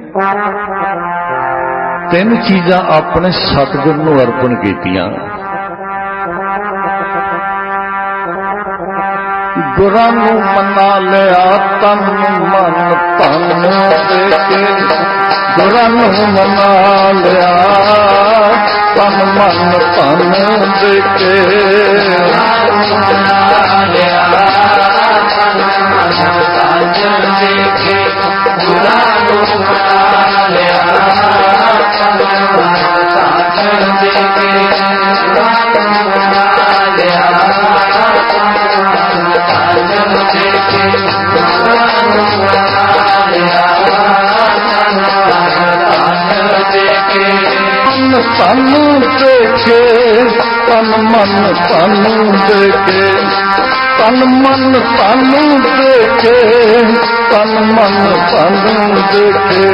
ਤਿੰਨ ਚੀਜ਼ਾਂ ਆਪਣੇ ਸਤਿਗੁਰ ਨੂੰ ਅਰਪਣ ਕੀਤੀਆਂ। ਗੁਰਾਂ ਨੂੰ ਮਨਾ ਲਿਆ ਤਨ ਮਨ ਧਨ ਦੇ ਕੇ, ਗੁਰਾਂ ਨੂੰ ਮਨਾ ਲਿਆ ਤਨ ਮਨ ਧਨ ਦੇ ਕੇ, ਮਨਾ ਲਿਆ ਤਨ ਮਨ ਧਨ ਦੇ ਕੇ, ਗੁਰਾਂ ਨੂੰ ਮਨਾ ਲਿਆ ਤਨ ਮਨ ਧਨ ਦੇ ਕੇ, ਗੁਰਾਂ ਨੂੰ ਮਨਾ ਲਿਆ ਤਨ ਦੇਖੇ, ਤਨ ਮਨ ਤਨ ਦੇਖੇ, ਤਨ ਮਨ ਤਨ ਦੇਖੇ, ਤਨ ਮਨ ਤਨ ਦੇਖੇ,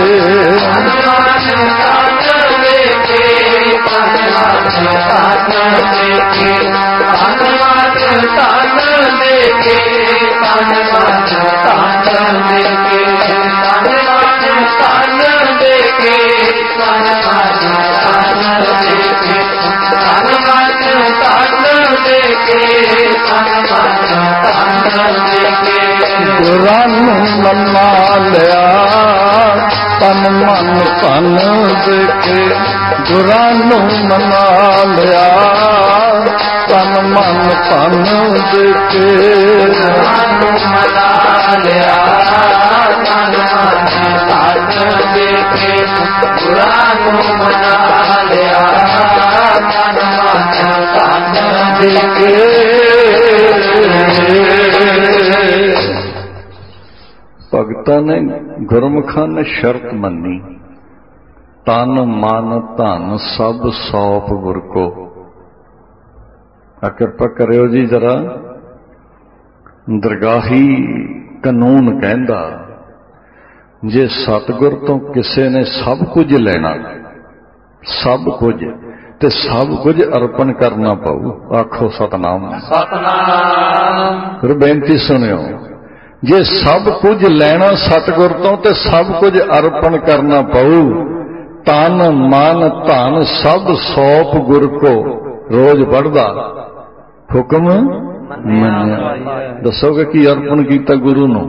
ਗੁਰਾਂ ਨੂੰ ਮਨਾ ਲਿਆ ਤਨ ਮਨ ਧਨ ਦੇਖੇ, ਗੁਰਾਂ ਨੂੰ ਮਨਾ ਲਿਆ ਤਨ ਮਨ ਧਨ ਦੇਖੇ, ਗੁਰਾਂ ਨੂੰ ਮਨਾ ਲਿਆ ਤਨ ਮਨ ਧਨ ਦੇਖੇ, ਗੁਰਾਂ ਨੂੰ ਮਨਾ ਲਿਆ ਤਨ ਮਨ ਧਨ ਦੇਖੇ। ਭਗਤਾਂ ਨੇ ਗੁਰਮੁਖਾਂ ਨੇ ਸ਼ਰਤ ਮੰਨੀ, ਤਨ ਮਨ ਧਨ ਸਭ ਸੌਪ ਗੁਰ ਕੋ। ਆ ਕਿਰਪਾ ਕਰਿਓ ਜੀ ਜਰਾ, ਦਰਗਾਹੀ ਕਾਨੂੰਨ ਕਹਿੰਦਾ ਜੇ ਸਤਿਗੁਰ ਤੋਂ ਕਿਸੇ ਨੇ ਸਭ ਕੁਝ ਲੈਣਾ, ਸਭ ਕੁਝ ਤੇ ਸਭ ਕੁਝ ਅਰਪਣ ਕਰਨਾ ਪਊ, ਆਖੋ ਸਤਨਾਮ। ਸਤਨਾਮ। ਫਿਰ ਬੇਨਤੀ ਸੁਣਿਓ, ਜੇ ਸਭ ਕੁਝ ਲੈਣਾ ਸਤਿਗੁਰ ਤੋਂ ਤੇ ਸਭ ਕੁਝ ਅਰਪਣ ਕਰਨਾ ਪਊ, ਤਨ ਮਨ ਧਨ ਸਭ ਸੌਪ ਗੁਰ ਕੋ। ਰੋਜ਼ ਪੜ੍ਹਦਾ ਹੁਕਮ ਮੰਨਿਆ। ਦੱਸੋਗੇ ਕੀ ਅਰਪਣ ਕੀਤਾ ਗੁਰੂ ਨੂੰ?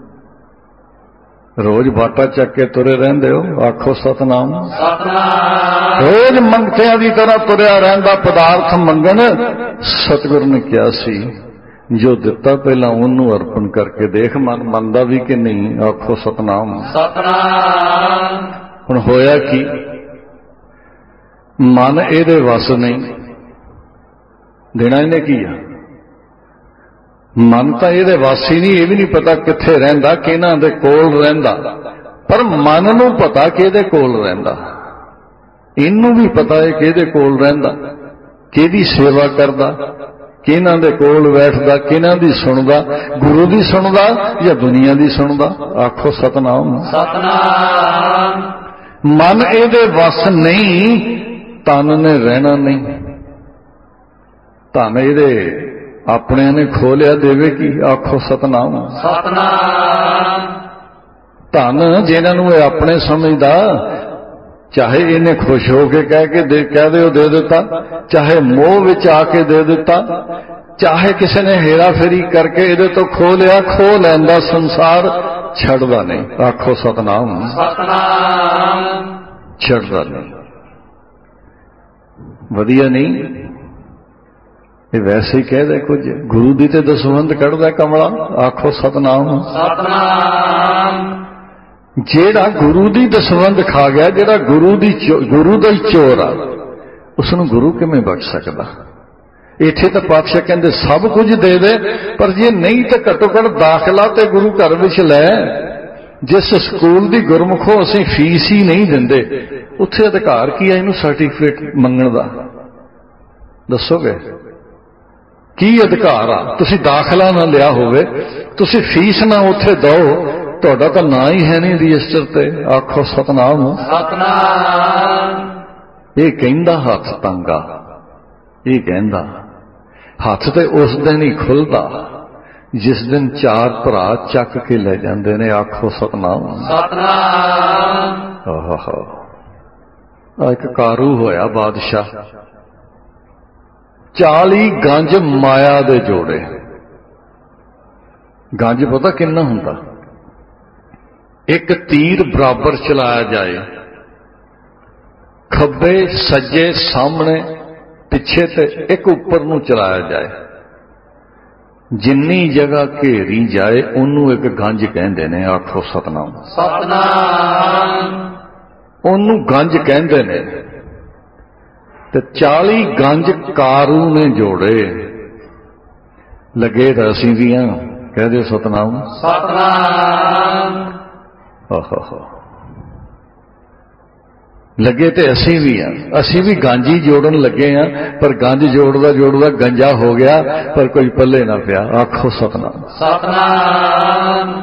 ਰੋਜ਼ ਬਾਟਾ ਚੱਕ ਕੇ ਤੁਰੇ ਰਹਿੰਦੇ ਹੋ, ਆਖੋ ਸਤਨਾਮ। ਸਤਨਾਮ। ਰੋਜ਼ ਮੰਗਤਿਆਂ ਦੀ ਤਰ੍ਹਾਂ ਤੁਰਿਆ ਰਹਿੰਦਾ ਪਦਾਰਥ ਮੰਗਣ। ਸਤਿਗੁਰ ਨੇ ਕਿਹਾ ਸੀ ਜੋ ਦਿੱਤਾ ਪਹਿਲਾਂ ਉਹਨੂੰ ਅਰਪਣ ਕਰਕੇ ਦੇਖ, ਮਨ ਮੰਨਦਾ ਵੀ ਕਿ ਨਹੀਂ, ਆਖੋ ਸਤਨਾਮ। ਸਤਨਾਮ। ਹੁਣ ਹੋਇਆ ਕੀ? मन ਇਹਦੇ वस नहीं, देना इन्हें की आ। मन तो ਇਹਦੇ वस ही नहीं, ये भी नहीं पता कित्थे रहिंदा, किहनां दे कोल रहिंदा, पर मन नूं पता कि ਇਹਦੇ कोल रहिंदा, इनू भी पता है कि ਇਹਦੇ कोल रहिंदा, किहदी सेवा करदा, किहनां दे कोल बैठदा, किहनां दी सुणदा, गुरु दी सुणदा या दुनिया दी सुणदा। आखो सतनाम। सतनाम। मन ਇਹਦੇ वस नहीं, तन ने रहना नहीं, धन ਇਹਦੇ अपने ने खोलिया देवे की। आखो सतनाम। सतनाम। धन जिन्हां नूं अपने समझदा, चाहे इन्हें खुश होके कह दे दिता, चाहे मोह विच आके दे दिता, चाहे किसी ने हेरा फेरी करके इहदे तो खो लिया, खो लैंदा संसार, छड़दा नहीं। आखो सतनाम। सतनाम। छड़दा नहीं। वधिया नहीं, ये वैसे ही कह दे कुछ, गुरु दी ते दसवंध कढ़दा कमला। आखो सतनाम। सतनाम। जेड़ा गुरु दी दसवंध खा गया, जेड़ा गुरु दा ही चोर आ, उसनूं गुरु किवें बख्श सकदा। इत्थे तां पातशाह कहंदे सब कुछ दे दे, पर जे नहीं तो घट्टो घट दाखला ते गुरु घर विच लै। जिस स्कूल दी गुरमुखों असीं फीस ही नहीं दिंदे, उत्थे अधिकार की है इहनूं सर्टिफिकेट मंगण दा? दसोगे की अधिकार आ? तुसीं दाखला ना लिया होवे, तुसीं फीस ना उत्थे दो, तुहाडा तां नां ही है नहीं रजिस्टर ते। आखो सतनाम। सतनाम। ये कहंदा हथ तंगा, ये कहंदा हथ ते उस दिन ही खुलदा जिस दिन चार भरा चक के ले जाते ने। आखो सतनाम। सतनाम। एक कारू होया बादशाह, 40 गंज माया दे जोड़े। गंज पता किन्ना हुंदा? एक तीर बराबर चलाया जाए, खब्बे सज्जे सामने पिछे ते एक उपर नूं चलाया जाए, जिन्नी जगह घेरी जाए उन्नू एक गंज कहंदे ने। आखो सतनाम। सतनाम। उन्नू गंज कहंदे ने। ते 40 गंज कारू ने जोड़े, लगे तो असीं भी हां। कह दे सतनाम। सतनाम। लगे तो असीं भी हां, असीं भी गंज ही जोड़न लगे हां, पर गंज जोड़दा जोड़दा गंजा हो गया, पर कोई पल्ले ना पिया। आखो सतनाम। सतनाम।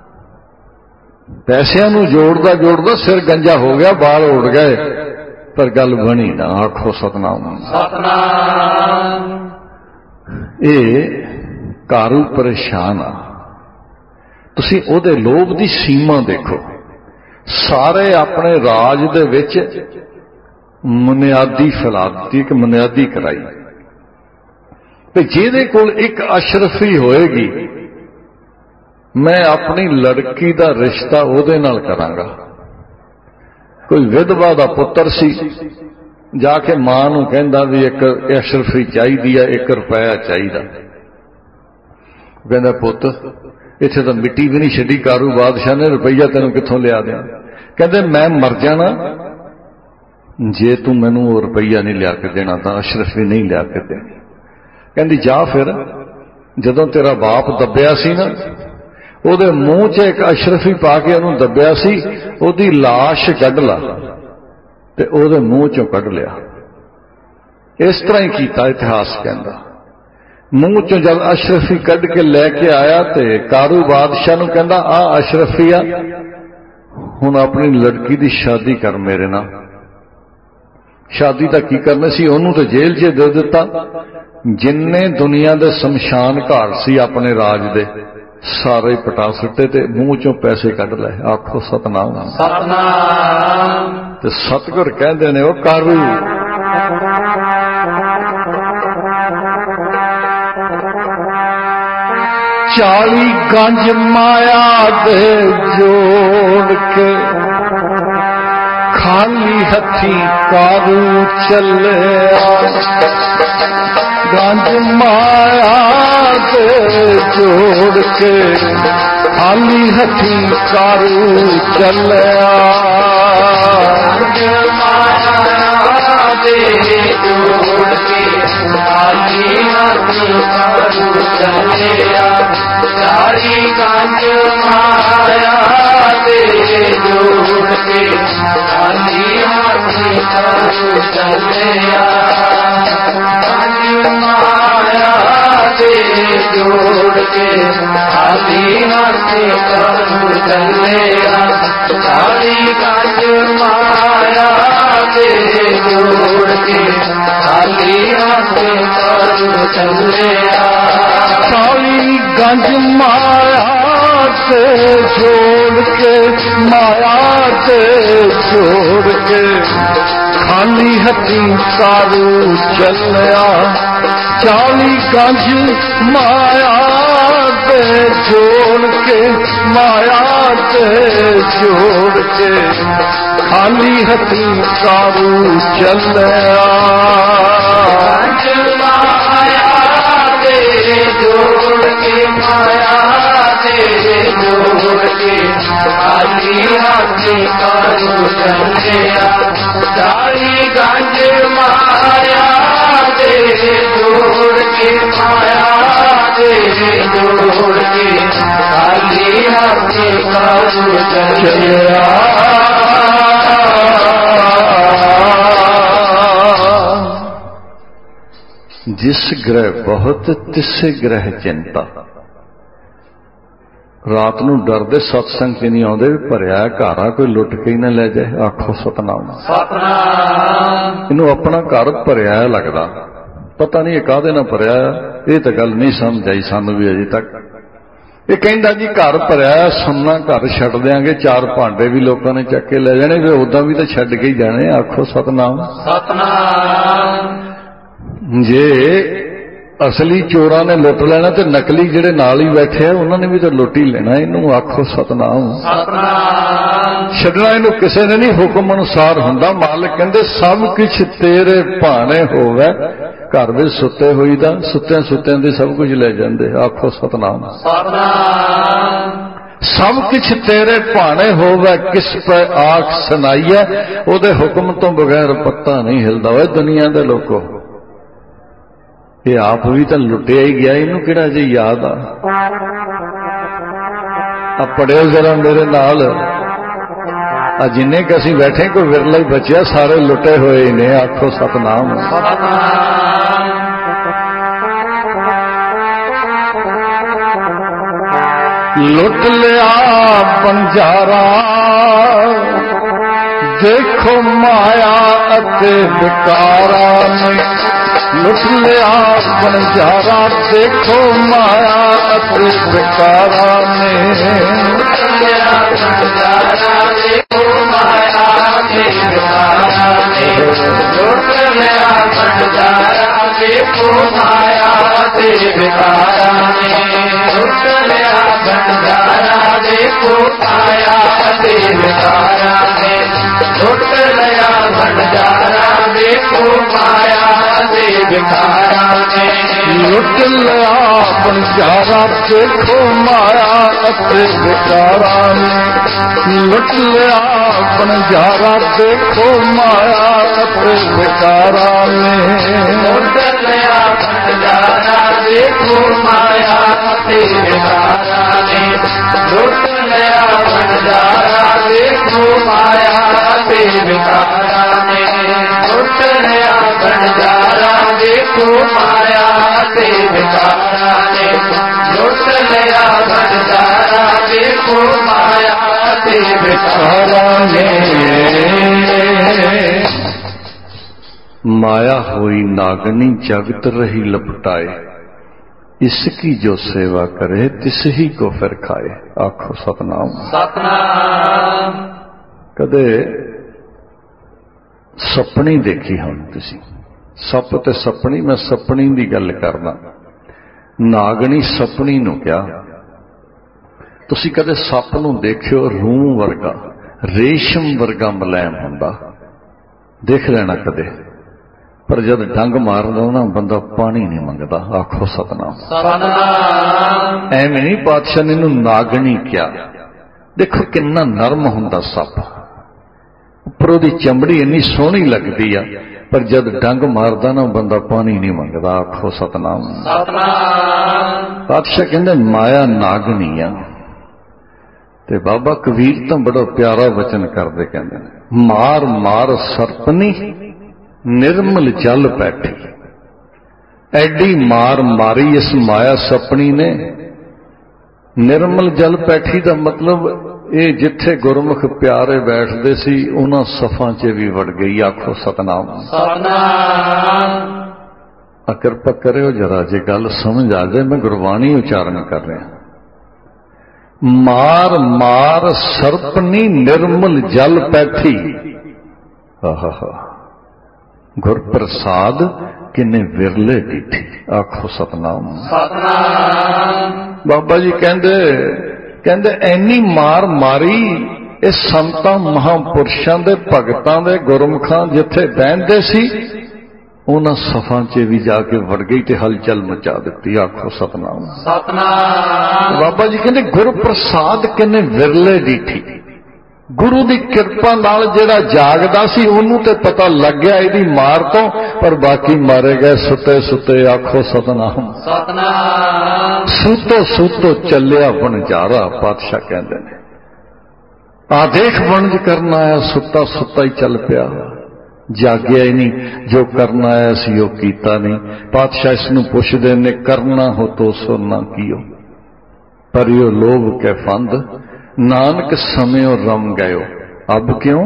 पैसिਆਂ ਨੂੰ जोड़दा जोड़दा सिर गंजा हो गया, बाल उड़ गए, पर गल बनी ना। आखो सतनाम। सतनाम। ये कारू परेशान आ। तुसीं ओहदे लोभ दी सीमा देखो। सारे अपने राज दे विच मुनियादी फैलाती, एक मुनियादी कराई ते जिहदे कोल एक अशरफी होएगी, मैं अपनी लड़की दा रिश्ता ओहदे नाल करांगा। कोई विधवा दा पुत्र सी, जाके मां नूं कहंदा भी एक अशरफी चाहीदी है, 1 रुपया चाहिदा। कहंदा पुत्त इत्थे तां मिट्टी भी नहीं छड्डी कारू बादशाह ने, रुपया तैनूं कित्थों लिया दें? कहंदे मैं मर जाना जे तू मैनूं वो रुपया नहीं लिया के देना, तां अशरफी नहीं लिया के देनी। कहंदी जा फिर, जदों तेरा बाप दब्बिया सी ना, ਉਹਦੇ ਮੂੰਹ 'ਚ ਇੱਕ ਅਸ਼ਰਫੀ ਪਾ ਕੇ ਉਹਨੂੰ ਦੱਬਿਆ ਸੀ, ਉਹਦੀ ਲਾਸ਼ ਕੱਢ ਲਾ, ਤੇ ਉਹਦੇ ਮੂੰਹ 'ਚੋਂ ਕੱਢ ਲਿਆ। ਇਸ ਤਰ੍ਹਾਂ ਹੀ ਕੀਤਾ ਇਤਿਹਾਸ ਕਹਿੰਦਾ। ਮੂੰਹ 'ਚੋਂ ਜਦ ਅਸ਼ਰਫੀ ਕੱਢ ਕੇ ਲੈ ਕੇ ਆਇਆ ਤੇ ਕਾਰੂ ਬਾਦਸ਼ਾਹ ਨੂੰ ਕਹਿੰਦਾ ਆ ਅਸ਼ਰਫੀ ਆ, ਹੁਣ ਆਪਣੀ ਲੜਕੀ ਦੀ ਸ਼ਾਦੀ ਕਰ ਮੇਰੇ ਨਾਲ। ਸ਼ਾਦੀ ਤਾਂ ਕੀ ਕਰਨੀ ਸੀ, ਉਹਨੂੰ ਤਾਂ ਜੇਲ੍ਹ 'ਚ ਦੇ ਦਿੱਤਾ। ਜਿੰਨੇ ਦੁਨੀਆ ਦੇ ਸ਼ਮਸ਼ਾਨ ਘਾਟ ਸੀ ਆਪਣੇ ਰਾਜ ਦੇ, सारे पटा सुटे ते मूँह चों पैसे कढ़ ले। आखो सतनाम। सतनाम। ते सतगुर कहंदे ने, ओ कारू चाली गंज माया दे जोड़ के खाली हथी कारू चले, गंज माया दे जोड़ के खाली हथी कारू चलिया। गंज माया दे करू चलिया चारी गंज माया दे जोड़ के खाली हाथी करू चलिया गंज माया दे जोड़ के खाली हाथी करू चलिया चारी गंज माया दे जोड़ के खाली हाथी करू चलिया काली गंज माया से जोड़ के माया से जोड़ के खाली हथी कारू चलिया चाली गंज माया से जोड़ के माया से जोड़ के खाली हथी कारू चलिया जोड़ के माया दे जोड़ के खाली हाथी करू चलिया चारी गंज माया दे जोड़ के माया दे जोड़ के खाली हाथी करू चलिया जिस ग्रह बहुत तिसे ग्रह चिंता रात नूं डरदे सत्संग च नहीं आउंदे भरिया घर आ कोई लुट के ही ना ले जाए आखो सतनाम सतनाम इनू अपना घर भरिया लगदा पता नहीं काहदे नाल भरिया ये तो गल नहीं समझ आई सानू भी अजे तक ये कहंदा जी घर भरिया सुनना घर छड्ड देंगे चार भांडे भी लोगों ने चक के ले जाने फिर उदां भी तो छड्ड के ही जाने आखो सतनाम सतनाम जे असली चोरां ने लुट लेना तो नकली जिहड़े नाल ही बैठे हैं उन्होंने भी तो लुट ही लेना इनू आखो सतनाम छड्डना इनू किसी ने नहीं हुक्म अनुसार हुंदा मालिक कहंदे सब कुछ तेरे भाणे होवे घर विच सुते होई दा सुत्तियां सुत्तियां दी सब कुछ ले जांदे आखो सतनाम सब कुछ तेरे भाणे होवे किस पे आख सुनाईए ओदे हुक्म तो बगैर पत्ता नहीं हिलदा ओए दुनिया दे लोगो ये आप भी तो लुटिया ही गया इनू किहड़ा जी याद आ पढ़ियो जरा मेरे नाल जिन्ने कि असीं बैठे कोई विरला ही बचिया सारे लुटे हुए ही ने आखो सतनाम लुट लिया बंजारा देखो माया अते विकारा ने लुट लिया बंजारा देखो माया अते विकारा ने देखो माया के विकारा ने लुट लिया बंजारा देखो माया के विकारा ने लुट लिया बंजारा देखो माया के विकारा ने लुट लिया बंजारा देखो माया के विकारा ने लुट लिया बंजारा देखो माया अते विकारा ने लुट लिया बंजारा देखो माया अते विकारा ने लुट लिया बंजारा देखो माया के विकारा ने लुट लिया बंजारा देखो माया के विकारा ने लुट लिया बंजारा देखो माया के विकारा ने लुट लिया बंजारा देखो माया के विकारा ने माया हुई नागनी जगत रही लपटाए इसकी जो सेवा करे तिस ही को फिर खाए आखो सतनाम सतनाम कदे सपनी देखी हम तुसी सप ते सपनी मैं सपनी दी गल करना नागनी सपनी नूं क्या तुसी कदे सप नूं देखियो रूह वर्गा रेशम वर्गा मुलायम हुंदा देख लेना कदे पर जब डंग मारदा ना बंदा पानी नहीं मंगता आखो सतनाम सतनाम एवें नहीं पातशाह ने इनू नागनी क्या देखो किन्ना नरम हुंदा सप उपर ओदी चमड़ी इन्नी सोहनी लगदी आ पर जद डंग मारदा ना बंदा पानी नहीं मंगदा। आखो सतनाम। सतनाम। पातशाह कहंदे माया नागनी आ ते बाबा कबीर तो बड़ा प्यारा वचन करदे, कहंदे मार मार सरपनी निर्मल जल बैठी। एडी मार मारी इस माया सपनी ने, निर्मल जल पैठी का मतलब ये जिथे गुरमुख प्यारे बैठते सी उन्हां सफां च भी वड़ गई। आखो सतनाम। सतनाम। कृपा करो जरा जे गल समझ आ जाए, मैं गुरबाणी उच्चारण कर रहा। मार मार सर्पनी निर्मल जल पैठी। आहा गुर प्रसाद किन्ने विरले डीठी। आखो सतनाम। सतनाम। बाबा जी कहंदे ऐनी मार मारी इस संतां महापुरुषां दे भगतां दे गुरमुखां जिथे बहंदे सी उन्हां सफां च भी जाके वड़ गई ते हलचल मचा दित्ती। आखो सतनाम। सतनाम। बाबा जी कहंदे गुर प्रसाद किन्ने विरले डीठी। गुरु की किरपा नाल जिहड़ा जागदा सी उन्होंने तो पता लग गया इहदी मार तो, पर बाकी मारे गए सुते सुते। आखो सतनाम। सतनाम। सूतो सूतो चलिया बनजारा। पातशाह कहंदे ने आदेख वणज करना आया, सुता सुता ही चल पिया, जागया ही नहीं। जो करना आया सी वो कीता नहीं। पातशाह इसनूं पुछदे ने करना हो तो सो ना कियो, पर यो लोभ के फंद नानक समय रम गयो। अब क्यों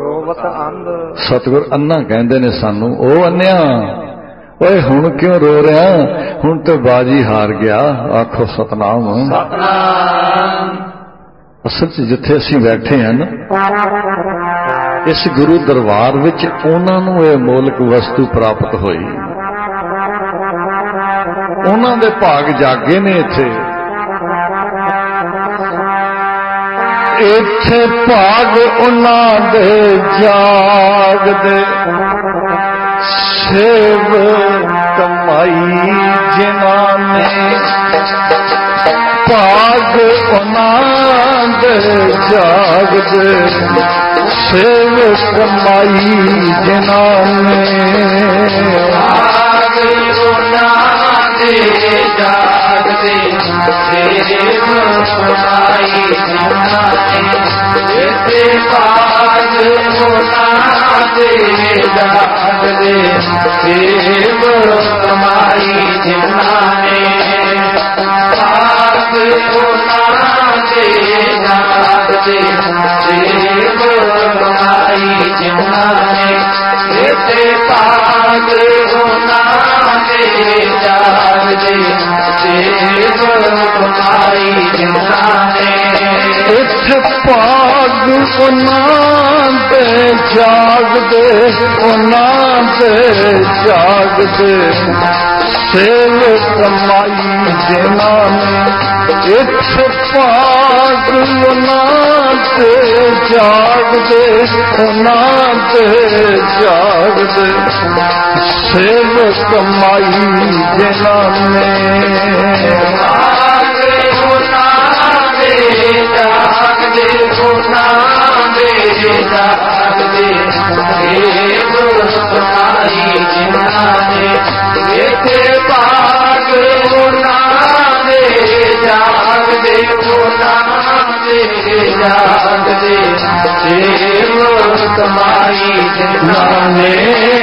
सतगुर अन्ना कहंदे ने सानू, ओ अन्या ओए हुण क्यों रो रहा, हुण तो बाजी हार गया। आखो सतनाम। सतनाम। असल च जिथे असीं बैठे हैं ना, इस गुरु दरबार विच उन्हां नूं इह मोलक वस्तु प्राप्त होई। उन्हां दे भाग जागे ने। इत्थे भाग उन्हां दे जागदे, सेव कमाई जिन्हां ने। भाग उन्हां दे जागदे, सेव कमाई जिन्हां ने। भाग उन्हां दे जागदे, सेव कमाई जिन्हां ने। इत्थे भाग उन्हां दे जागदे, सेव कमाई जिन्हां ने। भाग उन्हां दे जागदे, सेव कमाई जिन्हां ने। इत्थे भाग उन्हां दे जागदे, सेव कमाई जिन्हां ने। इत्थे भाग उन्हां दे जागदे, उन्हां दे जागदे, सेव कमाई जिन्हां ने। इत्थे भाग उन्हां दे जागदे, उन्हां दे जागदे, सेव कमाई जिन्हां ने। भाग उन्हां दे जागदे, उन्हां दे जागदे, सेव कमाई जिन्हां ने। इत्थे भाग उन्हां दे जागदे, उन्हां दे जागदे, सेव कमाई जिन्हां ने।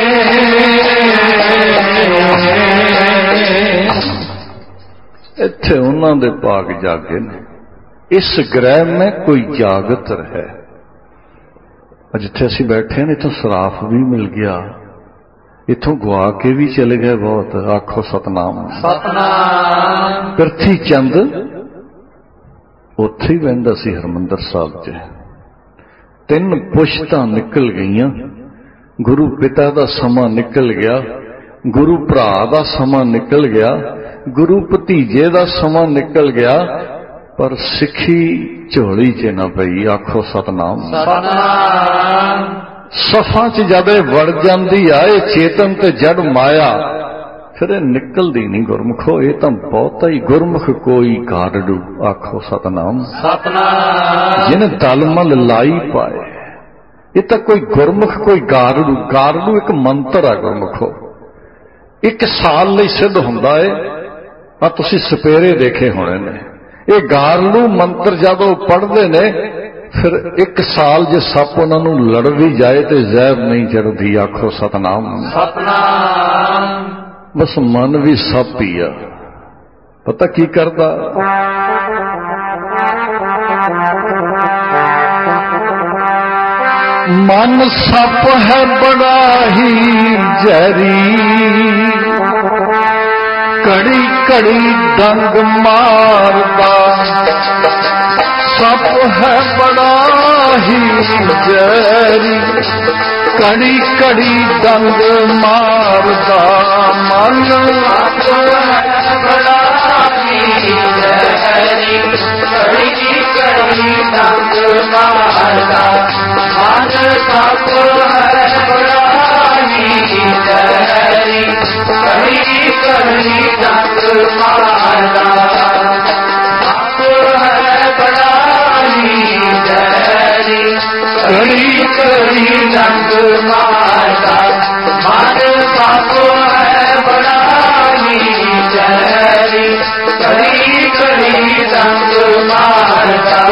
इत्थे उन्हां दे भाग जागे ने। इस ग्रह में कोई जागत रहे। जिथे असीं बैठे हैं इथों सराफ भी मिल गया, इथों गुआ के भी चले गए बहुत। आखो सतनाम। सतनाम। पिरथी चंद उत्थे ही बहिंदा सी हरमंदर साहब च। 3 पुश्तां निकल गईयां। गुरु पिता दा समा निकल गया, गुरु भरा दा समा निकल गया, गुरु भतीजे दा समा निकल गया, पर सिखी झोली च ना पई। आखो सतनाम। सतनाम। सफा च जद वड़ जाती आए चेतन ते जड़ माया, फिर निकलती नहीं गुरमुखो। ये तो बहुता ही गुरमुख कोई काडू। आखो सतनाम। सतनाम। जिन दलमल लाई पाए ਇਹ ਤਾਂ ਕੋਈ ਗੁਰਮੁਖ, ਕੋਈ ਗਾਰੜੂ। ਗਾਰੜੂ ਇੱਕ ਮੰਤਰ ਆ ਗੁਰਮੁਖੋ, 1 ਸਾਲ ਲਈ ਸਿੱਧ ਹੁੰਦਾ ਏ। ਆ ਤੁਸੀਂ ਸਪੇਰੇ ਦੇਖੇ ਹੋਣੇ ਨੇ। ਇਹ ਗਾਰੜੂ ਮੰਤਰ ਜਦੋਂ ਪੜ੍ਹਦੇ ਨੇ ਫਿਰ 1 ਸਾਲ ਜੇ ਸੱਪ ਉਹਨਾਂ ਨੂੰ ਲੜ ਵੀ ਜਾਏ ਤੇ ਜ਼ਹਿਰ ਨਹੀਂ ਚੜ੍ਹਦੀ। ਆਖੋ ਸਤਨਾਮ ਸਤਨਾਮ। ਬਸ ਮਨ ਵੀ ਸੱਪ ਹੀ ਆ। ਪਤਾ ਕੀ ਕਰਦਾ? ਮਨ ਸੱਪ ਹੈ ਬੜਾ ਹੀ ਜ਼ਹਿਰੀ, ਘੜੀ ਘੜੀ ਡੰਗ ਮਾਰਦਾ। ਸੱਪ ਹੈ ਬੜਾ ਹੀ ਜ਼ਹਿਰੀ, ਘੜੀ ਘੜੀ ਡੰਗ ਮਾਰਦਾ। ਮਨ ਸੱਪ ਹੈ ਬੜਾ ਹੀ ਜ਼ਹਿਰੀ, ਘੜੀ ਘੜੀ ਡੰਗ ਮਾਰਦਾ। ਮਨ ਸੱਪ ਹੈ ਬੜਾ ਹੀ ਜ਼ਹਿਰੀ, ਘੜੀ ਘੜੀ ਡੰਗ ਮਾਰਦਾ। ਸੱਪ ਹੈ ਬੜਾ ਹੀ ਜ਼ਹਿਰੀ, ਘੜੀ ਘੜੀ ਡੰਗ ਮਾਰਦਾ। ਮਨ ਸੱਪ ਹੈ ਬੜਾ ਹੀ ਜ਼ਹਿਰੀ, ਘੜੀ ਘੜੀ ਡੰਗ ਮਾਰਦਾ।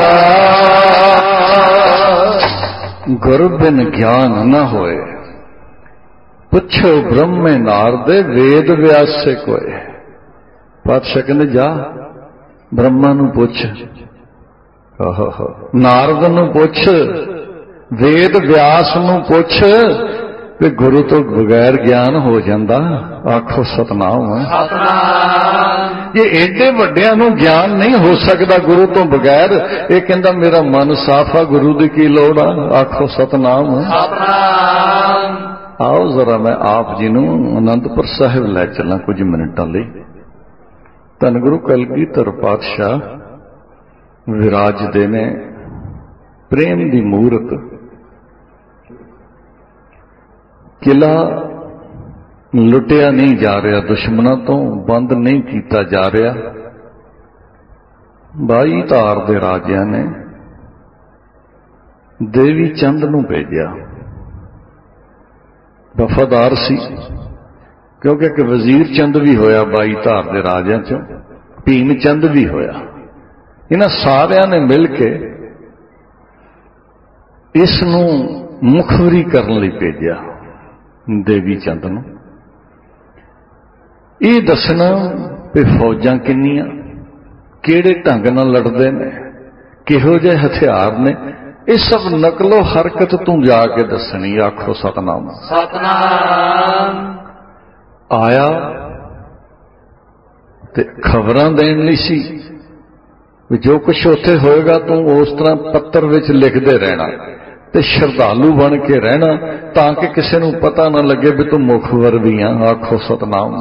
ਗੁਰ ਬਿਨ ਗਿਆਨ न ਹੋਏ, ਪੁੱਛੋ ਬ੍ਰਹਮੇ ਨਾਰਦੇ, ਵੇਦ ਵਿਆਸੇ ਕੋਏ। ਪਾਤਸ਼ਾਹ ਕਹਿੰਦੇ ਜਾ ਬ੍ਰਹਮਾ ਨੂੰ ਪੁੱਛ, ਨਾਰਦ ਨੂੰ ਪੁੱਛ, ਵੇਦ ਵਿਆਸ ਨੂੰ ਪੁੱਛ ਵੀ ਗੁਰੂ ਤੋਂ ਬਗੈਰ ਗਿਆਨ ਹੋ ਜਾਂਦਾ। ਆਖੋ ਸਤਨਾਮ। ਸਤਨਾਮ। ਇਹ ਏਡੇ ਵੱਡਿਆਂ ਨੂੰ ਗਿਆਨ ਨਹੀਂ ਹੋ ਸਕਦਾ ਗੁਰੂ ਤੋਂ ਬਗੈਰ। ਇਹ ਕਹਿੰਦਾ ਮੇਰਾ ਮਨ ਸਾਫ ਆ, ਗੁਰੂ ਦੀ ਕੀ ਲੋੜ ਆ। ਆਖੋ ਸਤਨਾਮ। ਸਤਨਾਮ। ਆਓ ਜ਼ਰਾ ਮੈਂ ਆਪ ਜੀ ਨੂੰ ਅਨੰਦਪੁਰ ਸਾਹਿਬ ਲੈ ਚੱਲਾਂ ਕੁਝ ਮਿੰਟਾਂ ਲਈ। ਧੰਨ ਗੁਰੂ ਕਲਗੀਧਰ ਪਾਤਸ਼ਾਹ ਵਿਰਾਜਦੇ ਨੇ ਪ੍ਰੇਮ ਦੀ ਮੂਰਤ। ਕਿਲਾ ਲੁੱਟਿਆ ਨਹੀਂ ਜਾ ਰਿਹਾ, ਦੁਸ਼ਮਣਾਂ ਤੋਂ ਬੰਦ ਨਹੀਂ ਕੀਤਾ ਜਾ ਰਿਹਾ। 22 ਧਾਰ ਦੇ ਰਾਜਿਆਂ ਨੇ ਦੇਵੀ ਚੰਦ ਨੂੰ ਭੇਜਿਆ। ਵਫਾਦਾਰ ਸੀ, ਕਿਉਂਕਿ ਇੱਕ ਵਜ਼ੀਰ ਚੰਦ ਵੀ ਹੋਇਆ 22 ਧਾਰ ਦੇ ਰਾਜਿਆਂ ਚੋਂ, ਭੀਮ ਚੰਦ ਵੀ ਹੋਇਆ। ਇਹਨਾਂ ਸਾਰਿਆਂ ਨੇ ਮਿਲ ਕੇ ਇਸ ਨੂੰ ਮੁਖਬਰੀ ਕਰਨ ਲਈ ਭੇਜਿਆ ਦੇਵੀ ਚੰਦ ਨੂੰ। ਇਹ ਦੱਸਣਾ ਵੀ ਫੌਜਾਂ ਕਿੰਨੀਆਂ, ਕਿਹੜੇ ਢੰਗ ਨਾਲ ਲੜਦੇ ਨੇ, ਕਿਹੋ ਜਿਹੇ ਹਥਿਆਰ ਨੇ, ਇਹ ਸਭ ਨਕਲੋ ਹਰਕਤ ਤੂੰ ਜਾ ਕੇ ਦੱਸਣੀ। ਆਖੋ ਸਤਨਾਮ। ਸਤਨਾਮ। ਆਇਆ ਤੇ ਖਬਰਾਂ ਦੇਣ ਲਈ ਸੀ ਵੀ ਜੋ ਕੁਛ ਉੱਥੇ ਹੋਏਗਾ ਤੂੰ ਉਸ ਤਰ੍ਹਾਂ ਪੱਤਰ ਵਿੱਚ ਲਿਖਦੇ ਰਹਿਣਾ ਤੇ ਸ਼ਰਧਾਲੂ ਬਣ ਕੇ ਰਹਿਣਾ, ਤਾਂ ਕਿ ਕਿਸੇ ਨੂੰ ਪਤਾ ਨਾ ਲੱਗੇ ਵੀ ਤੂੰ ਮੁਖਬਰ ਵੀ ਆ। ਆਖੋ ਸਤਨਾਮ।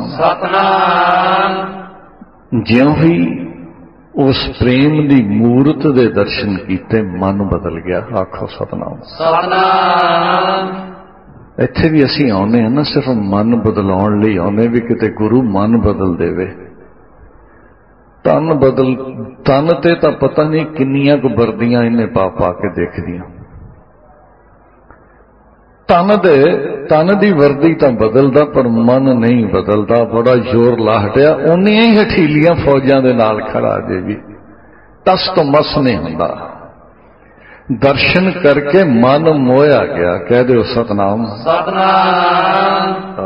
ਸਤਨਾਮ। ਜਿਉਂ ਹੀ ਉਸ ਪ੍ਰੇਮ ਦੀ ਮੂਰਤ ਦੇ ਦਰਸ਼ਨ ਕੀਤੇ ਮਨ ਬਦਲ ਗਿਆ। ਆਖੋ ਸਤਨਾਮ। ਸਤਨਾਮ। ਇੱਥੇ ਵੀ ਅਸੀਂ ਆਉਂਦੇ ਹਾਂ ਨਾ ਸਿਰਫ ਮਨ ਬਦਲਾਉਣ ਲਈ ਆਉਂਦੇ, ਵੀ ਕਿਤੇ ਗੁਰੂ ਮਨ ਬਦਲ ਦੇਵੇ। ਤਨ ਤੇ ਤਾਂ ਪਤਾ ਨਹੀਂ ਕਿੰਨੀਆਂ ਕੁ ਵਰਦੀਆਂ ਇਹਨੇ ਪਾ ਪਾ ਕੇ ਦੇਖਦੀਆਂ। ਤਨ ਦੀ ਵਰਦੀ ਤਾਂ ਬਦਲਦਾ ਪਰ ਮਨ ਨਹੀਂ ਬਦਲਦਾ। ਬੜਾ ਜ਼ੋਰ ਲਾ ਹਟਿਆ, ਉਹਨੀਆਂ ਹੀ ਹਠੀਲੀਆਂ ਫੌਜਾਂ ਦੇ ਨਾਲ ਖੜਾ ਜੇ ਵੀ ਤਸ ਤੋਂ ਮਸ ਨਹੀਂ ਹੁੰਦਾ। ਦਰਸ਼ਨ ਕਰਕੇ ਮਨ ਮੋਇਆ ਗਿਆ। ਕਹਿ ਦਿਓ ਸਤਨਾਮ। ਸਤਨਾਮ।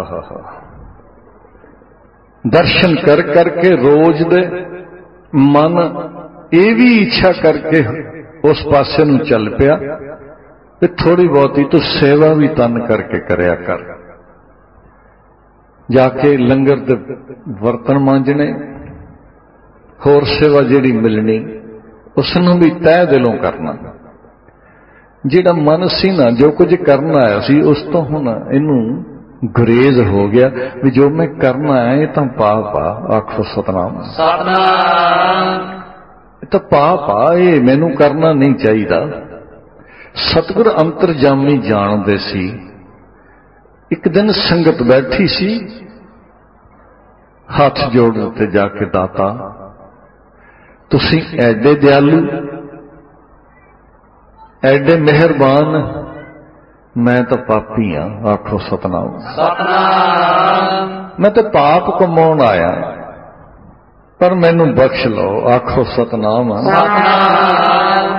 ਦਰਸ਼ਨ ਕਰ ਕਰਕੇ ਰੋਜ਼ ਦੇ ਮਨ ਇਹ ਵੀ ਇੱਛਾ ਕਰਕੇ ਉਸ ਪਾਸੇ ਨੂੰ ਚੱਲ ਪਿਆ ਤੇ ਥੋੜੀ ਬਹੁਤੀ ਤੂੰ ਸੇਵਾ ਵੀ ਤਨ ਕਰਕੇ ਕਰਿਆ ਕਰ। ਜਾ ਕੇ ਲੰਗਰ ਦੇ ਬਰਤਨ ਮਾਂਜਣੇ, ਹੋਰ ਸੇਵਾ ਜਿਹੜੀ ਮਿਲਣੀ ਉਸ ਨੂੰ ਵੀ ਤਹਿ ਦਿਲੋਂ ਕਰਨਾ। ਜਿਹੜਾ ਮਨ ਸੀ ਨਾ ਜੋ ਕੁਝ ਕਰਨ ਆਇਆ ਸੀ ਉਸ ਤੋਂ ਹੁਣ ਇਹਨੂੰ ਗੁਰੇਜ਼ ਹੋ ਗਿਆ ਵੀ ਜੋ ਮੈਂ ਕਰਨ ਆਇਆ ਇਹ ਤਾਂ ਪਾਪ ਆ। ਆਖੋ ਸਤਨਾਮ। ਸਤਨਾਮ। ਇਹ ਤਾਂ ਪਾਪ ਆ, ਇਹ ਮੈਨੂੰ ਕਰਨਾ ਨਹੀਂ ਚਾਹੀਦਾ। ਸਤਿਗੁਰ ਅੰਤਰਜਾਮੀ ਜਾਣਦੇ ਸੀ। ਇੱਕ ਦਿਨ ਸੰਗਤ ਬੈਠੀ ਸੀ, ਹੱਥ ਜੋੜ ਦਿੱਤੇ ਜਾ ਕੇ, ਦਾਤਾ ਤੁਸੀਂ ਐਡੇ ਦਿਆਲੂ, ਐਡੇ ਮਿਹਰਬਾਨ, मैं तो पापी हाँ, आखो सतनाम। सतनाम। मैं तो पाप कमाउण आया, पर मैनू बख्श लो, आखो सतनाम। सतनाम।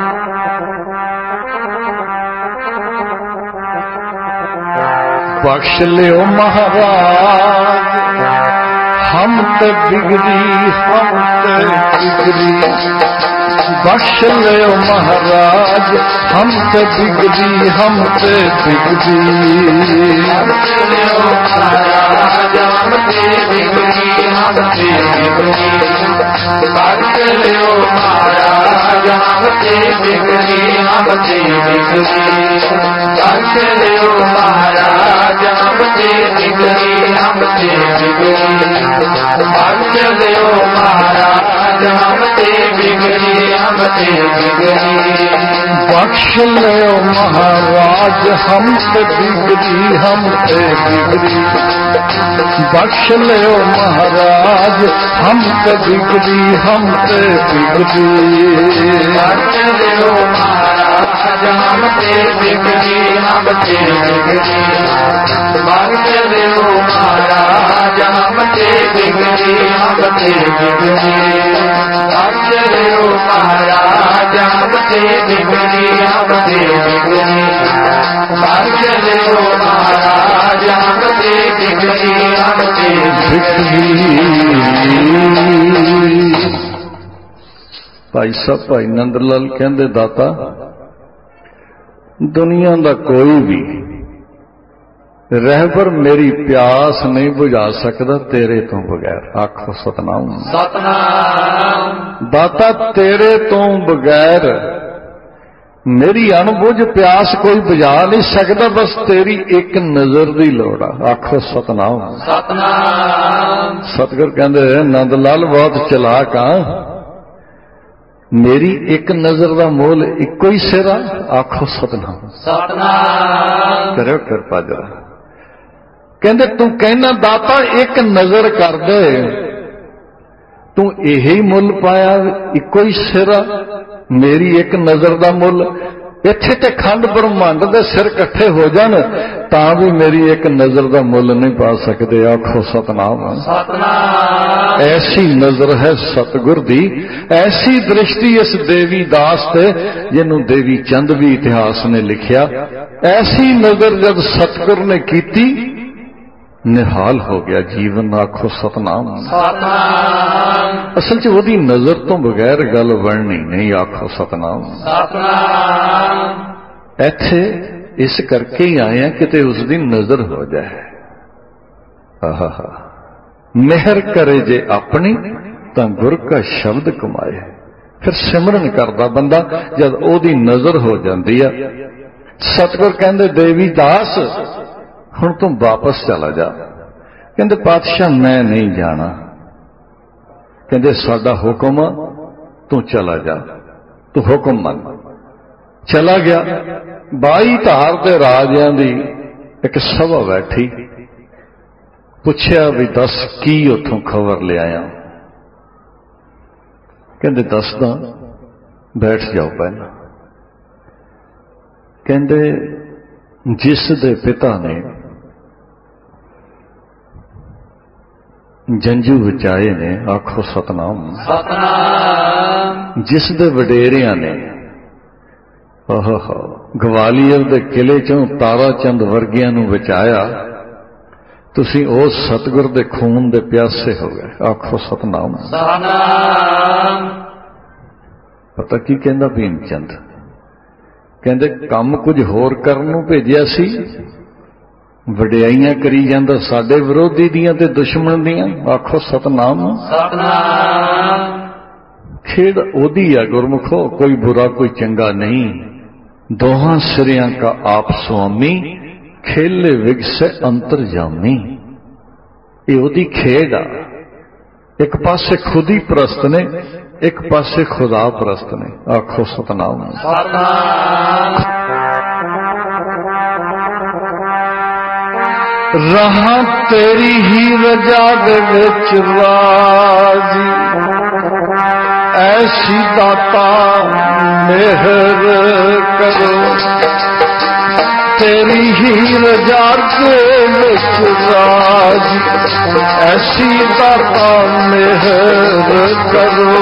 बख्श लियो महाराज, हम ते बिगड़ी, हम ते बिगड़ी। बख्श लियो महाराज, हम ते बिगड़ी, हम ते बिगड़ी। बख्श लियो महाराज, हम ते बिगड़ी, हम ते बिगड़ी। बख्श लियो महाराज, हम ते बिगड़ी, हम ते बिगड़ी। बख्श लियो महाराज, हम ते बिगड़ी, हम ते बिगड़ी। बख्श लियो महाराज, हम ते बिगड़ी, हम ते बिगड़ी। बख्श लियो महाराज, हम ते बिगड़ी, हम ते बिगड़ी। बख्श लियो महाराज, हम ते बिगड़ी, हम ते बिगड़ी। बख्श लियो महाराज, हम ते बिगड़ी, हम ते बिगड़ी। बख्श लियो महाराज, हम ते बिगड़ी, हम ते बिगड़ी। बख्श लियो महाराज, हम ते बिगड़ी, हम ते बिगड़ी। बख्श लियो महाराज, हम ते बिगड़ी, हम ते बिगड़ी। भाई साहब भाई नंद लाल कहते दाता दुनिया का कोई भी रहबर मेरी प्यास नहीं बुझा सकता तेरे तो बगैर, आखो सतनाम। सतनाम। दाता तेरे तो बगैर मेरी अणबुझ प्यास कोई बुझा नहीं सकता, बस तेरी एक नजर की लोड़ आ, आखो सतनाम। सतनाम। सतगुर कहते नंद लाल बहुत चलाक आ, मेरी एक नजर का मोल इको ही सिरा, आखो सतनाम। सतनाम। करो कृपा जरा। कहते तू कहना दाता एक नजर कर दे, तू यही मुल पाया इको ही सिरा, मेरी एक नजर का मुल। इत्थे ते खंड ब्रह्मांड दे सिर इकट्ठे हो जान तां भी मेरी एक नजर का मुल नहीं पा सकते, आखो सतनाम। सतनाम। ऐसी नजर है सतगुर दी, ऐसी दृष्टि इस देवी दास ते जिन्हों देवी चंद भी इतिहास ने लिखिया। ऐसी नजर जब सतगुर ने कीती निहाल हो गया जीवन, आखो सतनाम। सतनाम। असल च ओदी नजर तो बगैर गल बननी नहीं, आखो सतनाम। सतनाम। इत्थे इस करके ही आए हैं किते उसकी नजर हो जाए। आहा, मेहर करे जे अपनी तां गुर का शब्द कमाए। फिर सिमरन करदा बंदा जब ओदी नजर हो जाती है। सतगुर कहंदे देवी दास हुण तू वापस चला जा। कहंदे पातशाह मैं नहीं जाना। कहंदे साडा हुक्म तू चला जा, तू हुक्म मन। चला गया। 22 धार दे राजियां दी एक सभा बैठी, पुछया भी दस की उथों खबर ले आया। कहंदे दसदा, बैठ जाओ पहला। कहंदे जिस दे पिता ने जंजू बचाए ने, आखो सतनाम। सतनाम। जिस दे वडेरियां ने ग्वालियर दे किले चों तारा चंद वर्गियां नूं बचाया, तुसीं उस सतगुर दे खून दे प्यासे हो गए, आखो सतनाम। सतनाम। पता की कहंदा भीम चंद? कहंदे काम कुछ होर करन नूं भेजिया सी, वडियाइयां करी जांदा साडे विरोधी दियां ते दुश्मन दियां, आखो सतनाम। सतनाम। खेड ओदी है गुरमुखो, कोई बुरा कोई चंगा नहीं, दोहां सिरियां का आप स्वामी, खेले विगसे अंतरजामी। ये ओदी खेड आ। एक पासे खुदी प्रस्त ने, एक पासे खुदा प्रस्त ने, आखो सतनाम। सतनाम। रहा तेरी ही रजा दे विच राजी, ऐसी दाता मेहर करो। तेरी ही रजा के विच राज ऐसी दाता मेहर करो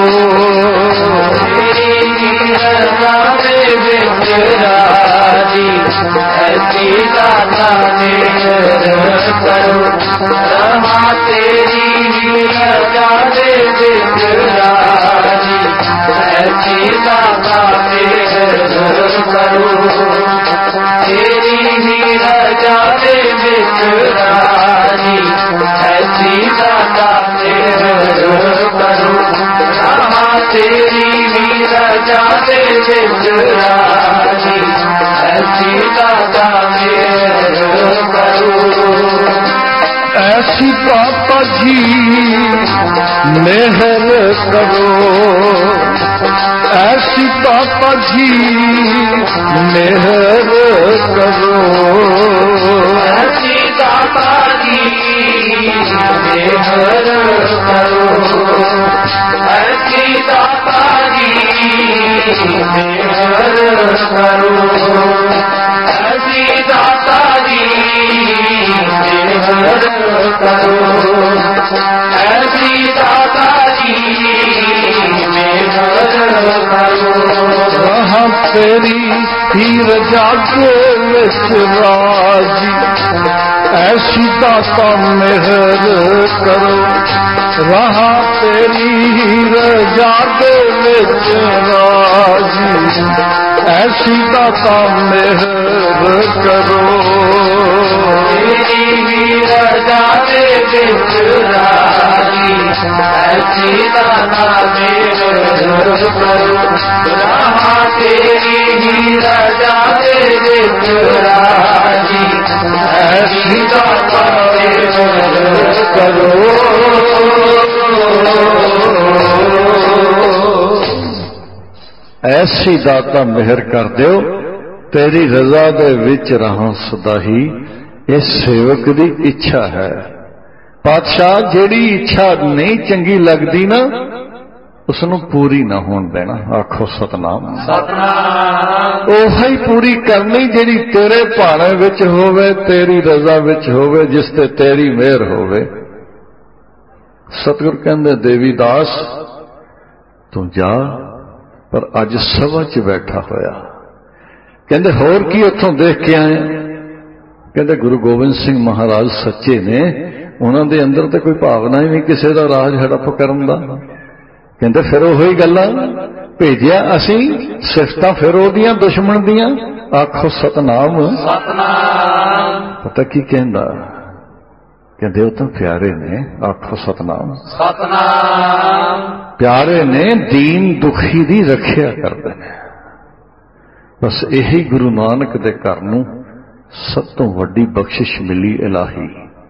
तेरी ही रजा के विच राजी ऐसी दाता मेहर करो रहा तेरी ही रजा के विच राजी ऐसी दाता मेहर करो तेरी ही रजा के विच राजी ऐसी दाता मेहर करो रहा तेरी ही रजा के विच राजी ऐसी दाता मेहर करो ऐसी दाता जी मेहर करो ऐसी दाता जी मेहर करो ऐसी दाता जी मेहर करो ऐसी दाता जी मेहर करो ऐसी दाता जी मेहर करो ऐसी दाता जी मेहर करो रहा तेरी ही रजा के विच राजी ऐसी दाता मेहर करो रहा तेरी ही रजा के विच राजी ऐसी दाता मेहर करो तेरी ही रजा के विच राजी ऐसी दाता मेहर करो रहा तेरी ही रजा के विच राजी ऐसी दाता मेहर करो ऐसी दाता मेहर कर दियो तेरी रजा दे विच रहां सदा ही इस सेवक दी इच्छा है पातशाह जेड़ी इच्छा नहीं चंगी लगदी ना उसनू पूरी ना होण देना आखो सतनाम सतनाम ओही पूरी करनी जेड़ी तेरे भाणे विच होवे तेरी रजा विच होवे जिस ते तेरी मेहर होवे सतगुर कहंदे देवी दास तू जा पर अज सभा च बैठा होया कहंदे होर की उत्थों देख के आए कहंदे गुरु गोबिंद सिंह महाराज सच्चे ने उन्हां दे अंदर ते कोई भावना ही नहीं किसी दा राज हड़प करन दा कहंदे फिर ओही गल्लां भेजिया असीं सिफतां फिर ओहदियां दुश्मन दियां आखो सतनाम सतनाम पता की कहंदा कहंदे वो तो प्यारे ने आखो सतनाम सतनाम प्यारे ने दीन दुखी दी रखिया करते हैं बस यही गुरु नानक दे घर नूं सब तो वड्डी बख्शिश मिली इलाही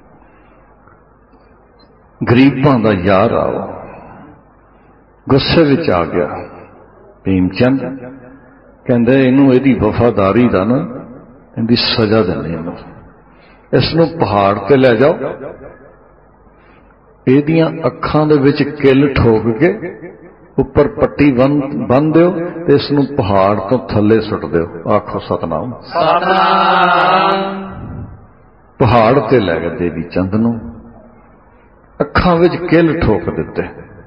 गरीबां दा यार आओ गुस्से विच आ गया भीमचंद कहंदे इनू इहदी वफादारी दा ना इहदी सजा देनी इनू इसनू पहाड़ ते ले जाओ ਇਹਦੀਆਂ ਅੱਖਾਂ ਦੇ ਵਿੱਚ ਕਿੱਲ ਠੋਕ ਕੇ ਉੱਪਰ ਪੱਟੀ ਬੰਨ੍ਹ ਦਿਓ ਤੇ ਇਸ ਨੂੰ ਪਹਾੜ ਤੋਂ ਥੱਲੇ ਸੁੱਟ ਦਿਓ ਆਖੋ ਸਤਨਾਮ ਸਤਨਾਮ ਪਹਾੜ ਤੇ ਲੈ ਗਏ ਦੇਵੀ ਚੰਦ ਨੂੰ ਅੱਖਾਂ ਵਿੱਚ ਕਿੱਲ ਠੋਕ ਦਿੱਤੇ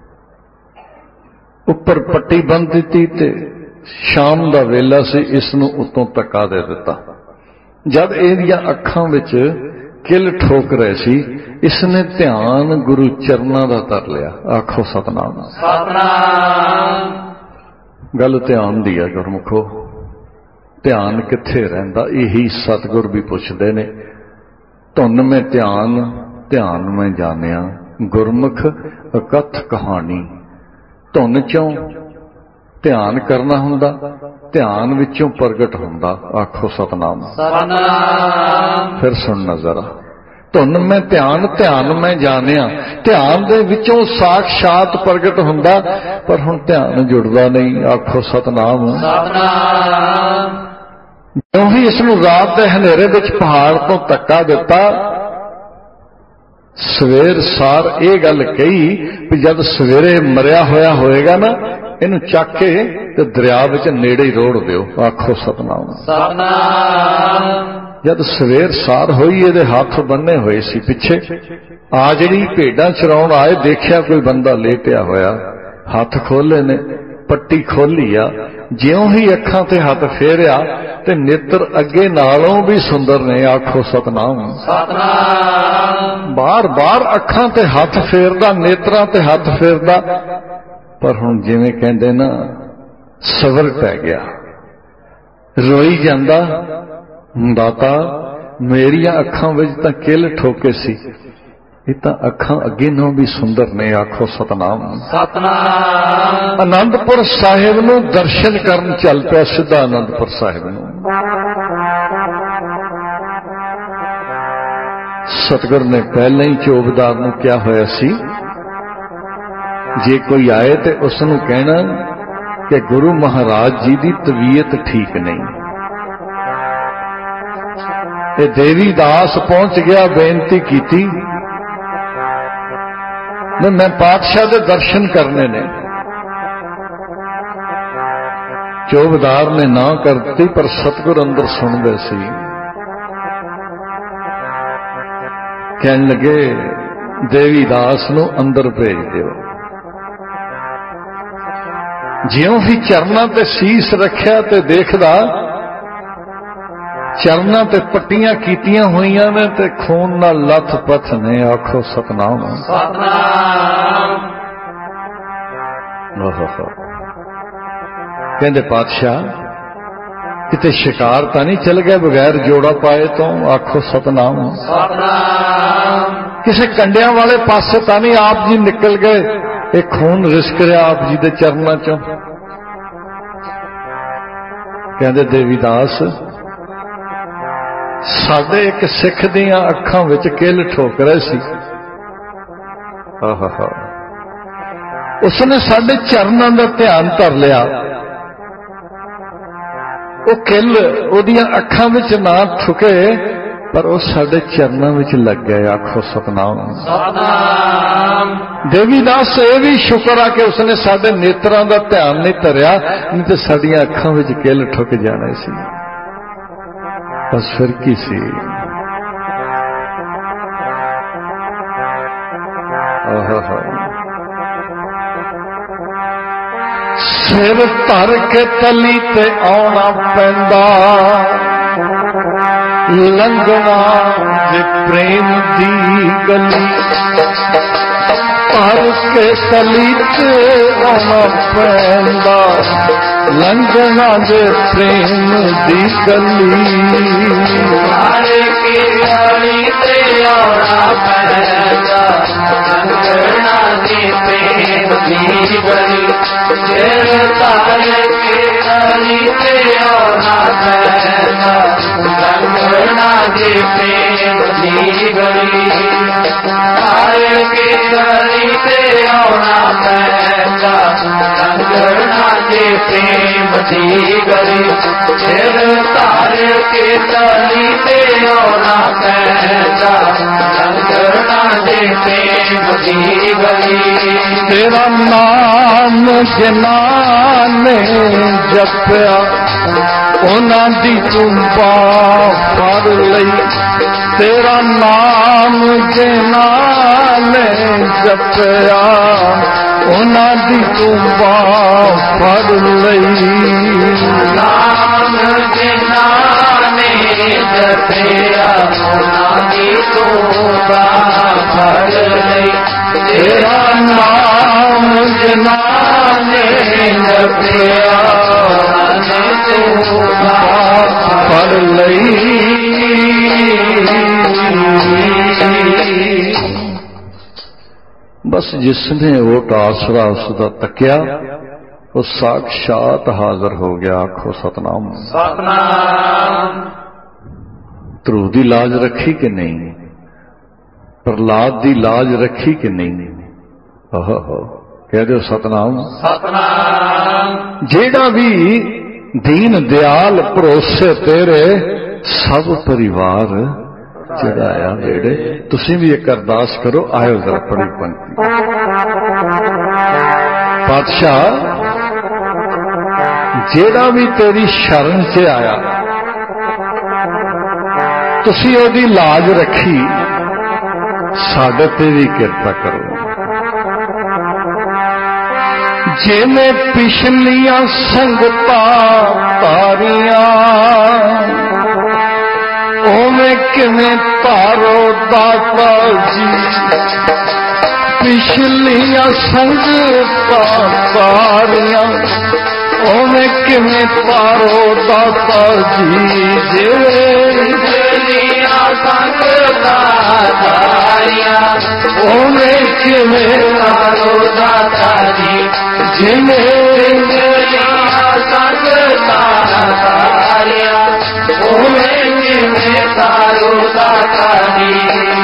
ਉੱਪਰ ਪੱਟੀ ਬੰਨ੍ਹ ਦਿੱਤੀ ਤੇ ਸ਼ਾਮ ਦਾ ਵੇਲਾ ਸੀ ਇਸ ਨੂੰ ਉੱਤੋਂ ਧੱਕਾ ਦੇ ਦਿੱਤਾ ਜਦ ਇਹਦੀਆਂ ਅੱਖਾਂ ਵਿੱਚ किल ठोक रहे सी इसने ध्यान गुरु चरना दा कर लिया आखो सतनाम सतनाम गल ध्यान दी है गुरमुखो ध्यान किथे रहिंदा यही सतगुर भी पुछदे ने धुन में ध्यान ध्यान में जानिया गुरमुख अकथ कहानी धुन चों ध्यान करना हुंदा ध्यान विचों प्रगट हुंदा आखो सतनाम सतनाम फिर सुनना जरा धुन में ध्यान ध्यान में जानिया ध्यान दे विचों साक्षात प्रगट हुंदा पर हुण ध्यान जुड़दा नहीं आखो सतनाम सतनाम ज्यों ही इसनूं रात दे हनेरे विच पहाड़ तो धक्का दिता सवेर सार ये गल कही भी जब सवेरे मरिया होया होएगा ना इनू चक के ते दरिया विच नेड़े ही रोड़ दिओ आखो सतनाम सतनाम जद सवेर सार होई इहदे हाथ बन्ने हुए सी पिछे आ जिहड़ी भेडां चराउण आए देखिया कोई बंदा लेटिया होया हाथ खोले ने पट्टी खोली आ ज्यों ही अखां ते हाथ फेरिया ते नेत्र अगे नालों भी सुंदर ने आखो सतनाम सतनाम बार बार अखां ते हाथ फेरदा नेत्रां ते हाथ फेरदा पर हुण जिवें कहंदे ना सबर पै गया रोई जांदा दाता मेरिया अखां विच तां किल ठोके सी ये तां अखां अगे नों भी सुंदर ने आखो सतनाम सतनाम आनंदपुर साहिब नूं दर्शन करन चल पिया सिद्धा आनंदपुर साहिब नूं सतगुर ने पहले ही चौबदार नूं क्या होया सी जे कोई आए तो उसनूं कहना कि गुरु महाराज जी की तबीयत ठीक नहीं ते देवी दास पहुंच गया बेनती की मैं पातशाह दे दर्शन करने ने चौबदार ने ना करती पर सतगुर अंदर सुनदे सी कहन लगे देवी दास नूं अंदर भेज दिओ ज्यों ही चरना ते सीस रखिया ते देखदा चरना ते पट्टियां कीतियां हुईयां ने ते खून नाल लथ पथ ने आखो सतनाम सतनाम कहंदे पातशाह किते शिकार तां नहीं चल गए बगैर जोड़ा पाए तो आखो सतनाम सतनाम किसी कंडियां वाले पासे तां नहीं आप जी निकल गए ये खून रिस्क रहा आप जी दे चरना चों कहंदे देवीदास साडे एक सिख दियां अखां विच किल ठोक रहे सी उसने साडे चरनां दा ध्यान धर लिया वो किल ओदियां अखां विच ना ठुके पर वो साडे चरनां विच लग गए आखो सतनाम सतनाम देवीदास ये भी शुक्र आ कि उसने साडे नेत्रां दा ध्यान नहीं धरिया नहीं तो साडियां अखां विच किल ठुक जाने सी बस फिर की सी सिर धर के तली ते आउणा पैंदा लंघना जे प्रेम दी गली धर के तली ते आउणा पैंदा लंघना जे प्रेम दी गली हर की गली ते आउणा पैंदा लंघना जे प्रेम दी गली सिर धर के गली ते आउणा पैंदा लंघना जे प्रेम दी गली हर की गली ते आउणा पैंदा लंघना जे प्रेम दी गली सिर धर के तली ते आउणा पैंदा लंघना जे प्रेम दी गली तेरा नाम जिन्हां ने जपया उन्हां दी तुंबा फड़ लई तेरा नाम जिन्हां ने जपया उन्हां दी तुंबा फड़ लई नाम जिन्हां ने जपया उन्हां दी तुंबा फड़ लई तेरा नाम जिन्हां ने जपया फड़ लई बस जिसने वो आसरा उसका तकिया वो साक्षात हाजिर हो गया आखो सतनाम सतनाम ध्रुव की लाज रखी कि नहीं प्रहलाद की लाज रखी कि नहीं कह दो सतनाम सतनाम जेड़ा भी दीन दयाल भरोसे तेरे सब परिवार चढ़ाया जेड़े तुसी भी एक अरदास करो आयो जरा पढ़ी पंक्ति पातशाह जेड़ा भी तेरी शरण से आया तुसी ओदी लाज रखी, साडे ते भी किरपा करो। जिवें पिछलियां संगतां तारियां, ओवें किवें तारो दाता जी। पिछलियां संगतां तारियां, ओवें किवें तारो दाता जी। जिवें पिछलियां संगतां तारियां, ओवें किवें तारो दाता जी। जिवें पिछलियां संगतां तारियां, ओवें किवें तारो दाता जी।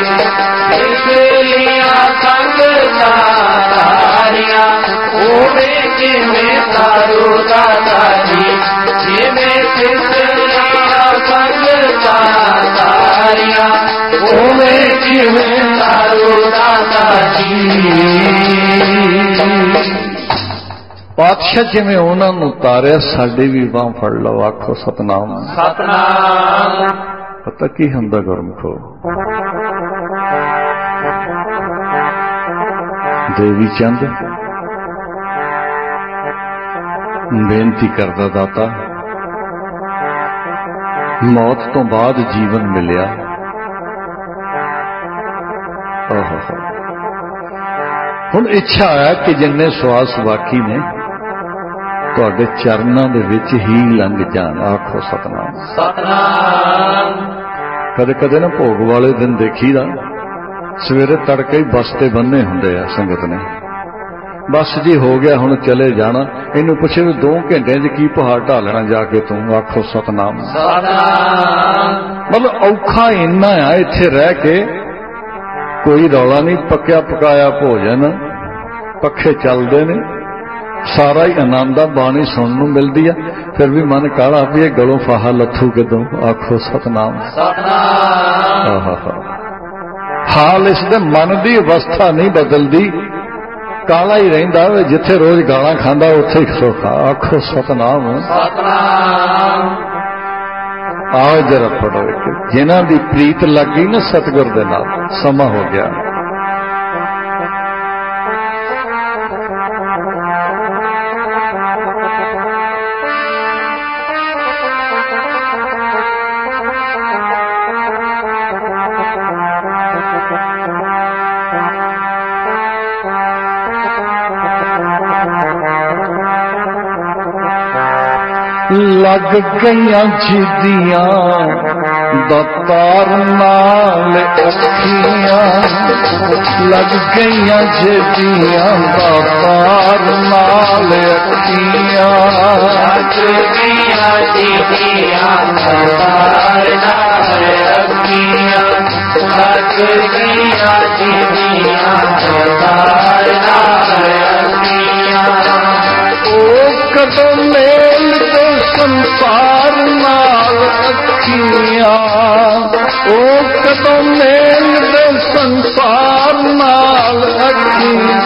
पिछलियां संगतां तारियां, ओवें किवें तारो दाता जी। जिवें पिछलियां संगतां तारियां, ओवें किवें तारो दाता जी। पातशाह जिवें उन्हां नूं तारिया, साडी भी बांह फड़ लो। आखो सतनाम सतनाम। पता की हुंदा गुरमुखो, देवी चंद बेनती करदा, दाता मौत तो बाद जीवन मिलिया। हुण इच्छा है कि जिन्ने श्वास बाकी ने तुहाडे चरनां दे विच ही लंघ जाण। आखो सतनाम सतनाम। कदे कदे ना भोग वाले दिन देखीदा, सवेरे तड़के ही बस्ते बन्ने हुंदे आ संगत ने। बस जी हो गया, हुण चले जाना। इनू पुछे भी 2 घंटे च की पहाड़ ढालना जाके तू। आखो सतनाम सतनाम। मतलब औखा इन्ना आ इत्थे रह के, कोई रौला नहीं, पक्या पकाया भोजन, पखे चलते ने, सारा ही आनंद बाणी सुनने मिलती है। फिर भी मन काला भी ये गलों फाहा लथू किदों। आखो सतनाम सतनाम। हाल इसदे मन की अवस्था नहीं बदलती, काला ही रहिंदा वे। जिथे रोज गालां खांदा उत्थे ही सोखा। आखो सतनाम सतनाम। आओ जरा पढ़ो एक, जिन्हां दी प्रीत लग गई ना सतगुर दे नाल, समा हो गया। लग गईयां जिदियां दातार नाल अखियां, लग गईयां जिदियां दातार नाल अखियां। लग गईयां जिदियां दातार नाल अखियां, लग गईयां जिदियां दातार नाल अखियां। ओ कदों मेल दे संसार नाल अखियां, ओ कदों मेल दे संसार नाल अखियां।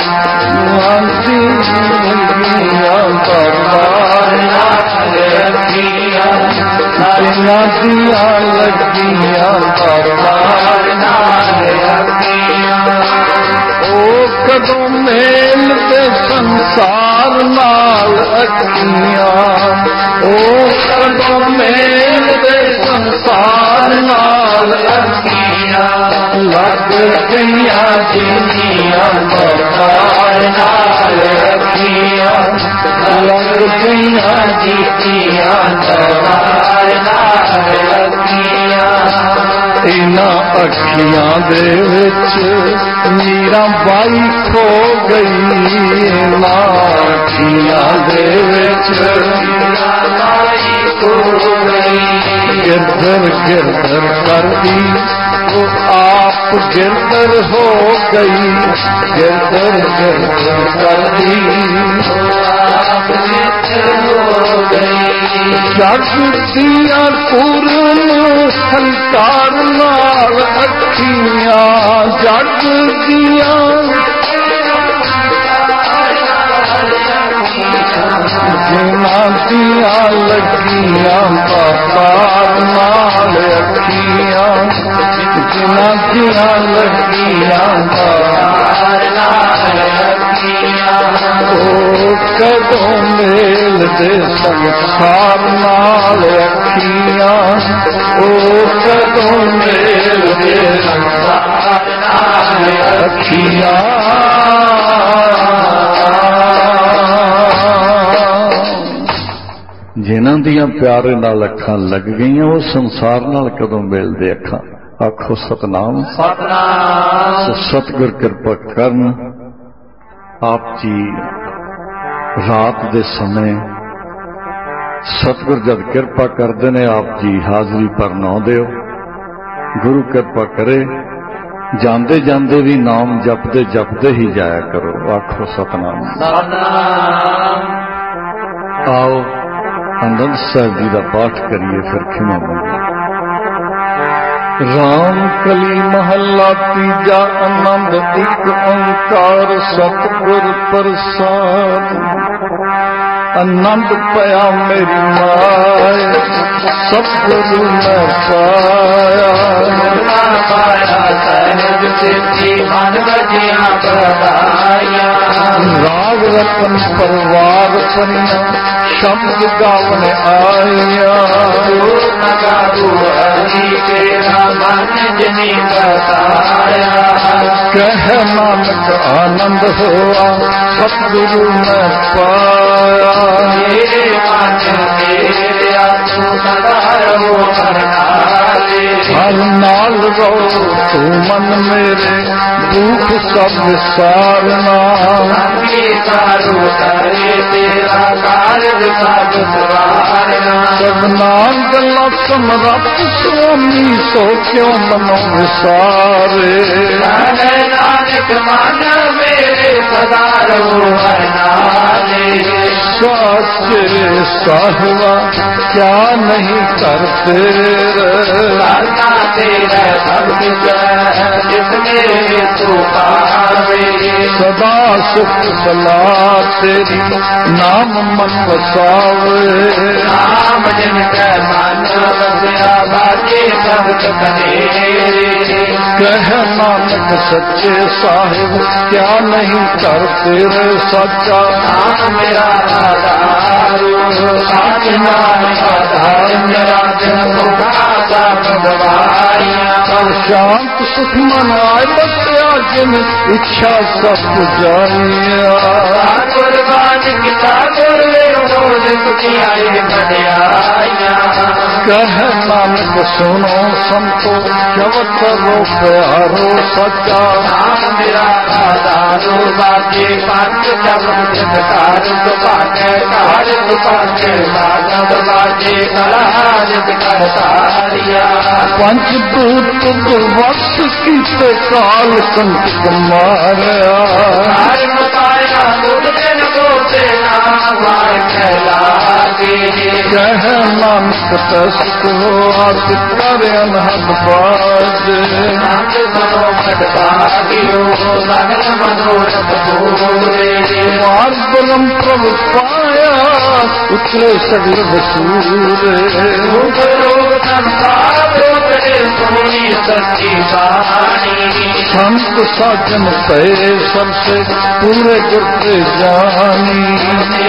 दरबार नाल अखियां, जिन्हां दियां लगियां दरबार नाल अखियां। ओ कदों मेल दे संसार नाल अखियां, ओ कदों मेल दे संसार नाल अखियां। लग गईयां जिदियां दातार नाल अखियां, लग गईयां जिदियां दातार नाल अखियां। इन्हां अखियां दे विच मीरां बाई खो गई, इन्हां अखियां दे विच मीरां बाई खो गई। गिरधर गिरधर करदी वो आप गिरधर हो गई, गिरधर गिरधर करदी वो आप गिरधर हो गई। जग दियां पूरन हंकार नाल अखियां, जग दियां ਜਿਨ੍ਹਾਂ ਦੀਆਂ ਲੱਗੀਆਂ ਬਾਤਾਰ ਨਾਲ ਅੱਖੀਆਂ, ਜਿਨ੍ਹਾਂ ਦੀਆਂ ਲੱਗੀਆਂ ਬਾਤਾਰ ਨਾਲ ਅੱਖੀਆਂ, ਉਹ ਕਦੋਂ ਮੇਲਦੇ ਸੰਸਾਰ ਨਾਲ ਅੱਖੀਆਂ, ਉਹ ਕਦੋਂ ਮੇਲਦੇ ਸੰਸਾਰ ਨਾਲ ਅੱਖੀਆਂ। ਜਿਨ੍ਹਾਂ ਦੀਆਂ ਪਿਆਰੇ ਨਾਲ ਅੱਖਾਂ ਲੱਗ ਗਈਆਂ, ਉਹ ਸੰਸਾਰ ਨਾਲ ਕਦੋਂ ਮਿਲਦੇ ਅੱਖਾਂ। ਆਖੋ ਸਤਨਾਮ ਸਤਨਾਮ। ਸਤਿਗੁਰ ਕਿਰਪਾ ਕਰਨ। ਆਪ ਜੀ ਰਾਤ ਦੇ ਸਮੇਂ ਸਤਿਗੁਰ ਜਦ ਕਿਰਪਾ ਕਰਦੇ ਨੇ, ਆਪ ਜੀ ਹਾਜ਼ਰੀ ਭਰਨ ਆਉਂਦੇ ਹੋ। ਗੁਰੂ ਕਿਰਪਾ ਕਰੇ ਜਾਂਦੇ ਜਾਂਦੇ ਵੀ ਨਾਮ ਜਪਦੇ ਜਪਦੇ ਹੀ ਜਾਇਆ ਕਰੋ। ਆਖੋ ਸਤਨਾਮ ਸਤਨਾਮ। ਆਓ ਆਨੰਦ ਸਾਹਿਬ ਜੀ ਦਾ ਪਾਠ ਕਰੀਏ, ਫਿਰ ਖਿਮਾ ਮੰਗੀਏ। ਰਾਮ ਕਲੀ ਮਹੱਲਾ ਤੀਜਾ। ਆਨੰਦ ਇੱਕ ਓੰਕਾਰ ਸਤਿਗੁਰ ਪ੍ਰਸਾਦ। ਆਨੰਦ ਪਿਆ ਮੇਰੀ ਮਾਏ, ਸਤਿਗੁਰੂ ਮੈਂ ਪਾਇਆ। ਪਾਇਆ ਸਹਿਜ ਸਿੱਧੀ ਮਨ ਵਜਿਆ ਬਧਾਈਆਂ। ਰਾਗ ਰਤਨ ਪਰਵਾਰ ਪਰੀਆਂ, ਸ਼ਬਦ ਗਾਵਨ ਆਈਆਂ। ਨਗਾਰੂ ਹਰੀ ਤੇਰਾ ਮਨ ਜਿਨੀ ਬਤਾਇਆ। ਕਹਿ ਨਾਨਕ ਆਨੰਦ ਹੋਆ, ਸਤਿਗੁਰੂ ਮੈਂ ਪਾਇਆ। ਮੇਰੇ ਮਨ ਮੇਰਿਆ ਤੂੰ ਸਦਾ ਰਹੋ ਹਰ ਨਾਲੇ। ਹਰ ਨਾਲ ਰਹੋ ਤੂੰ ਮਨ ਮੇਰੇ, ਦੁੱਖ ਸਭ ਵਿਸਾਰਨਾ। ਅੰਗੀਕਾਰੋ ਕਰੇ ਤੇਰਾ ਕਾਰਜ ਸਭ ਸਵਾਰਨਾ। ਸਭਨਾਂ ਗੱਲਾਂ ਸਮਰੱਥ ਸੁਆਮੀ, ਸੋ ਕਿਉ ਮਨੋ ਵਿਸਾਰੇ। ਨਾਨਕ ਮਨ ਮੇਰੇ ਸਦਾ ਰਹੋ ਹਰ ਨਾਲੇ। ਸਾਚੇ ਸਾਹਿਬਾ ਕਿਆ ਨਹੀਂ ਕਰਤੇ। ਕਰਨਾ ਤੇਰਾ ਸਭ ਕੁਝ ਜਿਸ ਮੇਰੇ ਤੂੰ ਪਾਵੇ। ਸਦਾ ਸੁਖ ਸਲਾਹ ਤੇਰੀ ਨਾਮ ਮਨ ਵਸਾਵੇ। ਨਾਮ ਜਿਨ ਕੈ ਮਨ ਵਸਿਆ, ਬਾਜੇ ਸਬਦ ਕਨੇਰੇ। ਕਹਿ ਨਾਨਕ ਸੱਚੇ ਸਾਹਿਬ ਕਿਆ ਨਹੀਂ ਕਰ ਤੇਰੇ ਸਾਚਾ। ਨਾਮ ਮੇਰਾ ਆਧਾਰ, ਸਾਚ ਨਾਮ ਆਧਾਰ ਮੇਰਾ। ਦਿਨ ਮੁਖਾ ਸਭ ਗਵਾਈਆਂ। ਸਭ ਸ਼ਾਂਤ ਸੁਖ ਮਨ ਆਏ ਬਸਿਆ, ਜਿਨ ਇੱਛਾ ਸਭ ਪੁਜਾਈਆਂ। ਕੁਰਬਾਨ ਕੀਤਾ ਗੁਰੇ ਹੋਦ ਕੁਟਿਆਈ ਵਡਿਆਈਆਂ। ਕਹਿ ਨਾਨਕ ਸੁਣੋ ਸੰਤੋ, ਸ਼ਬਦ ਰੋ ਪਿਆਰੋ ਸੱਚਾ। ਨਾਮ ਮੇਰਾ ਆਧਾਰੋ, ਬਾਜੇ ਪੰਜ ਸ਼ਬਦ ਜਿਤਕਾਰ। ਸੁਭਾਗੇ ਘਰ ਸੁਭਾਗੇ ਮਾਨਵ, ਬਾਜੇ ਕਲਾ ਜਿਤ ਕਰ ਸਾਰਿਆ। ਪੰਜ ਦੂਤ ਦੁਰਵਸ ਕੀਤੇ, ਕਾਲ ਕੰਟਕ ਮਾਰਿਆ। ਹਰ ਮਤਾਇਆ ਮੁਰਦੇ ਨ ਬੋਤੇ, ਨਾਮ ਵਾਰ ਕਹਿਲਾਗੇ। ਕਹਿ ਨਾਨਕ ਤਸ ਕੋ ਆਸ ਕਰ ਅਨਹਦ ਬਾਜੇ। ਨੰਦ ਸਨੋ ਖਟ ਭਾਗਿਓ, ਸਗਲ ਮਨੋਰਥ ਪੂਰੇ। ਮਾਰ ਬ੍ਰਹਮ ਪ੍ਰਭ ਪਾਇਆ, ਉਤਰੇ ਸਗਲ ਵਸੂਰੇ। ਰੂਪ ਰੋਗ ਸੰਸਾਰ ਉਤਰੇ, ਸੁਣੀ ਸੱਚੀ ਬਾਣੀ। ਸੰਤ ਸਾਜਨ ਪਏ ਸਰਸੇ, ਪੂਰੇ ਗੁਰ ਤੇ ਜਾਣੀ।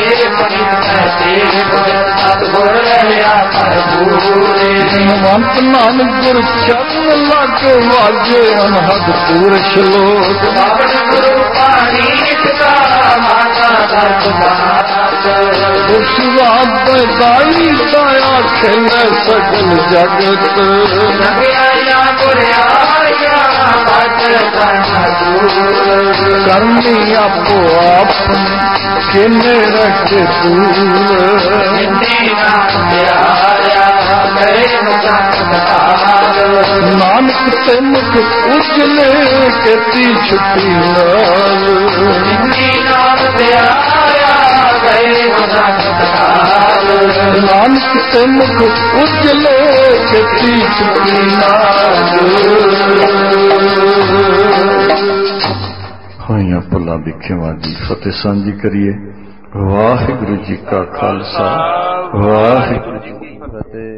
ਸਤਿਗੁਰ ਰਹਿਆ ਭਰਪੂਰੇ। ਜਿਨਵੰਤ ਨਾਨਕ ਗੁਰ ਚਰਨ ਲਾਗੇ, ਵਾਜੇ ਅਨਹਦ ਪੂਰ ਸ਼ਲੋਕ। ਬਾਬੜ ਗੁਰੂ ਪਾਣੀ ਪਿਤਾ ਮਾਤਾ ਦਰਦ ਬਾਤ। ਉਸ ਰਾਤ ਦਾਈ ਦਾਇਆ ਖੇਲੇ ਸਗਲ ਜਗਤ। ਜਗਿਆ ਗੁਰਿਆਇਆ ਬਾਤ ਕਰਨੀ ਆਪੋ ਆਪਣੀ, ਕਿਨੇ ਰੱਖੇ ਦੂਰ। ਨਾਨਕ ਤੇ ਮੁਖ ਉਜਲੇ, ਕੀਤੀ ਛੁੱਟੀ ਨਾਲ। ਨਾਨਕ ਤੇ ਮੁਖ ਉਜਲੇ, ਕੀਤੀ ਛੁੱਟੀ ਨਾਲ। ਹੋਈਆਂ ਭੁੱਲਾਂ ਦੀ ਖਿਮਾ ਦੀ ਫਤਿਹ ਸਾਂਝੀ ਕਰੀਏ। ਵਾਹਿਗੁਰੂ ਜੀ ਕਾ ਖਾਲਸਾ ਵਾਹਿਗੁਰੂ ਜੀ ਕੀ ਫਤਿਹ।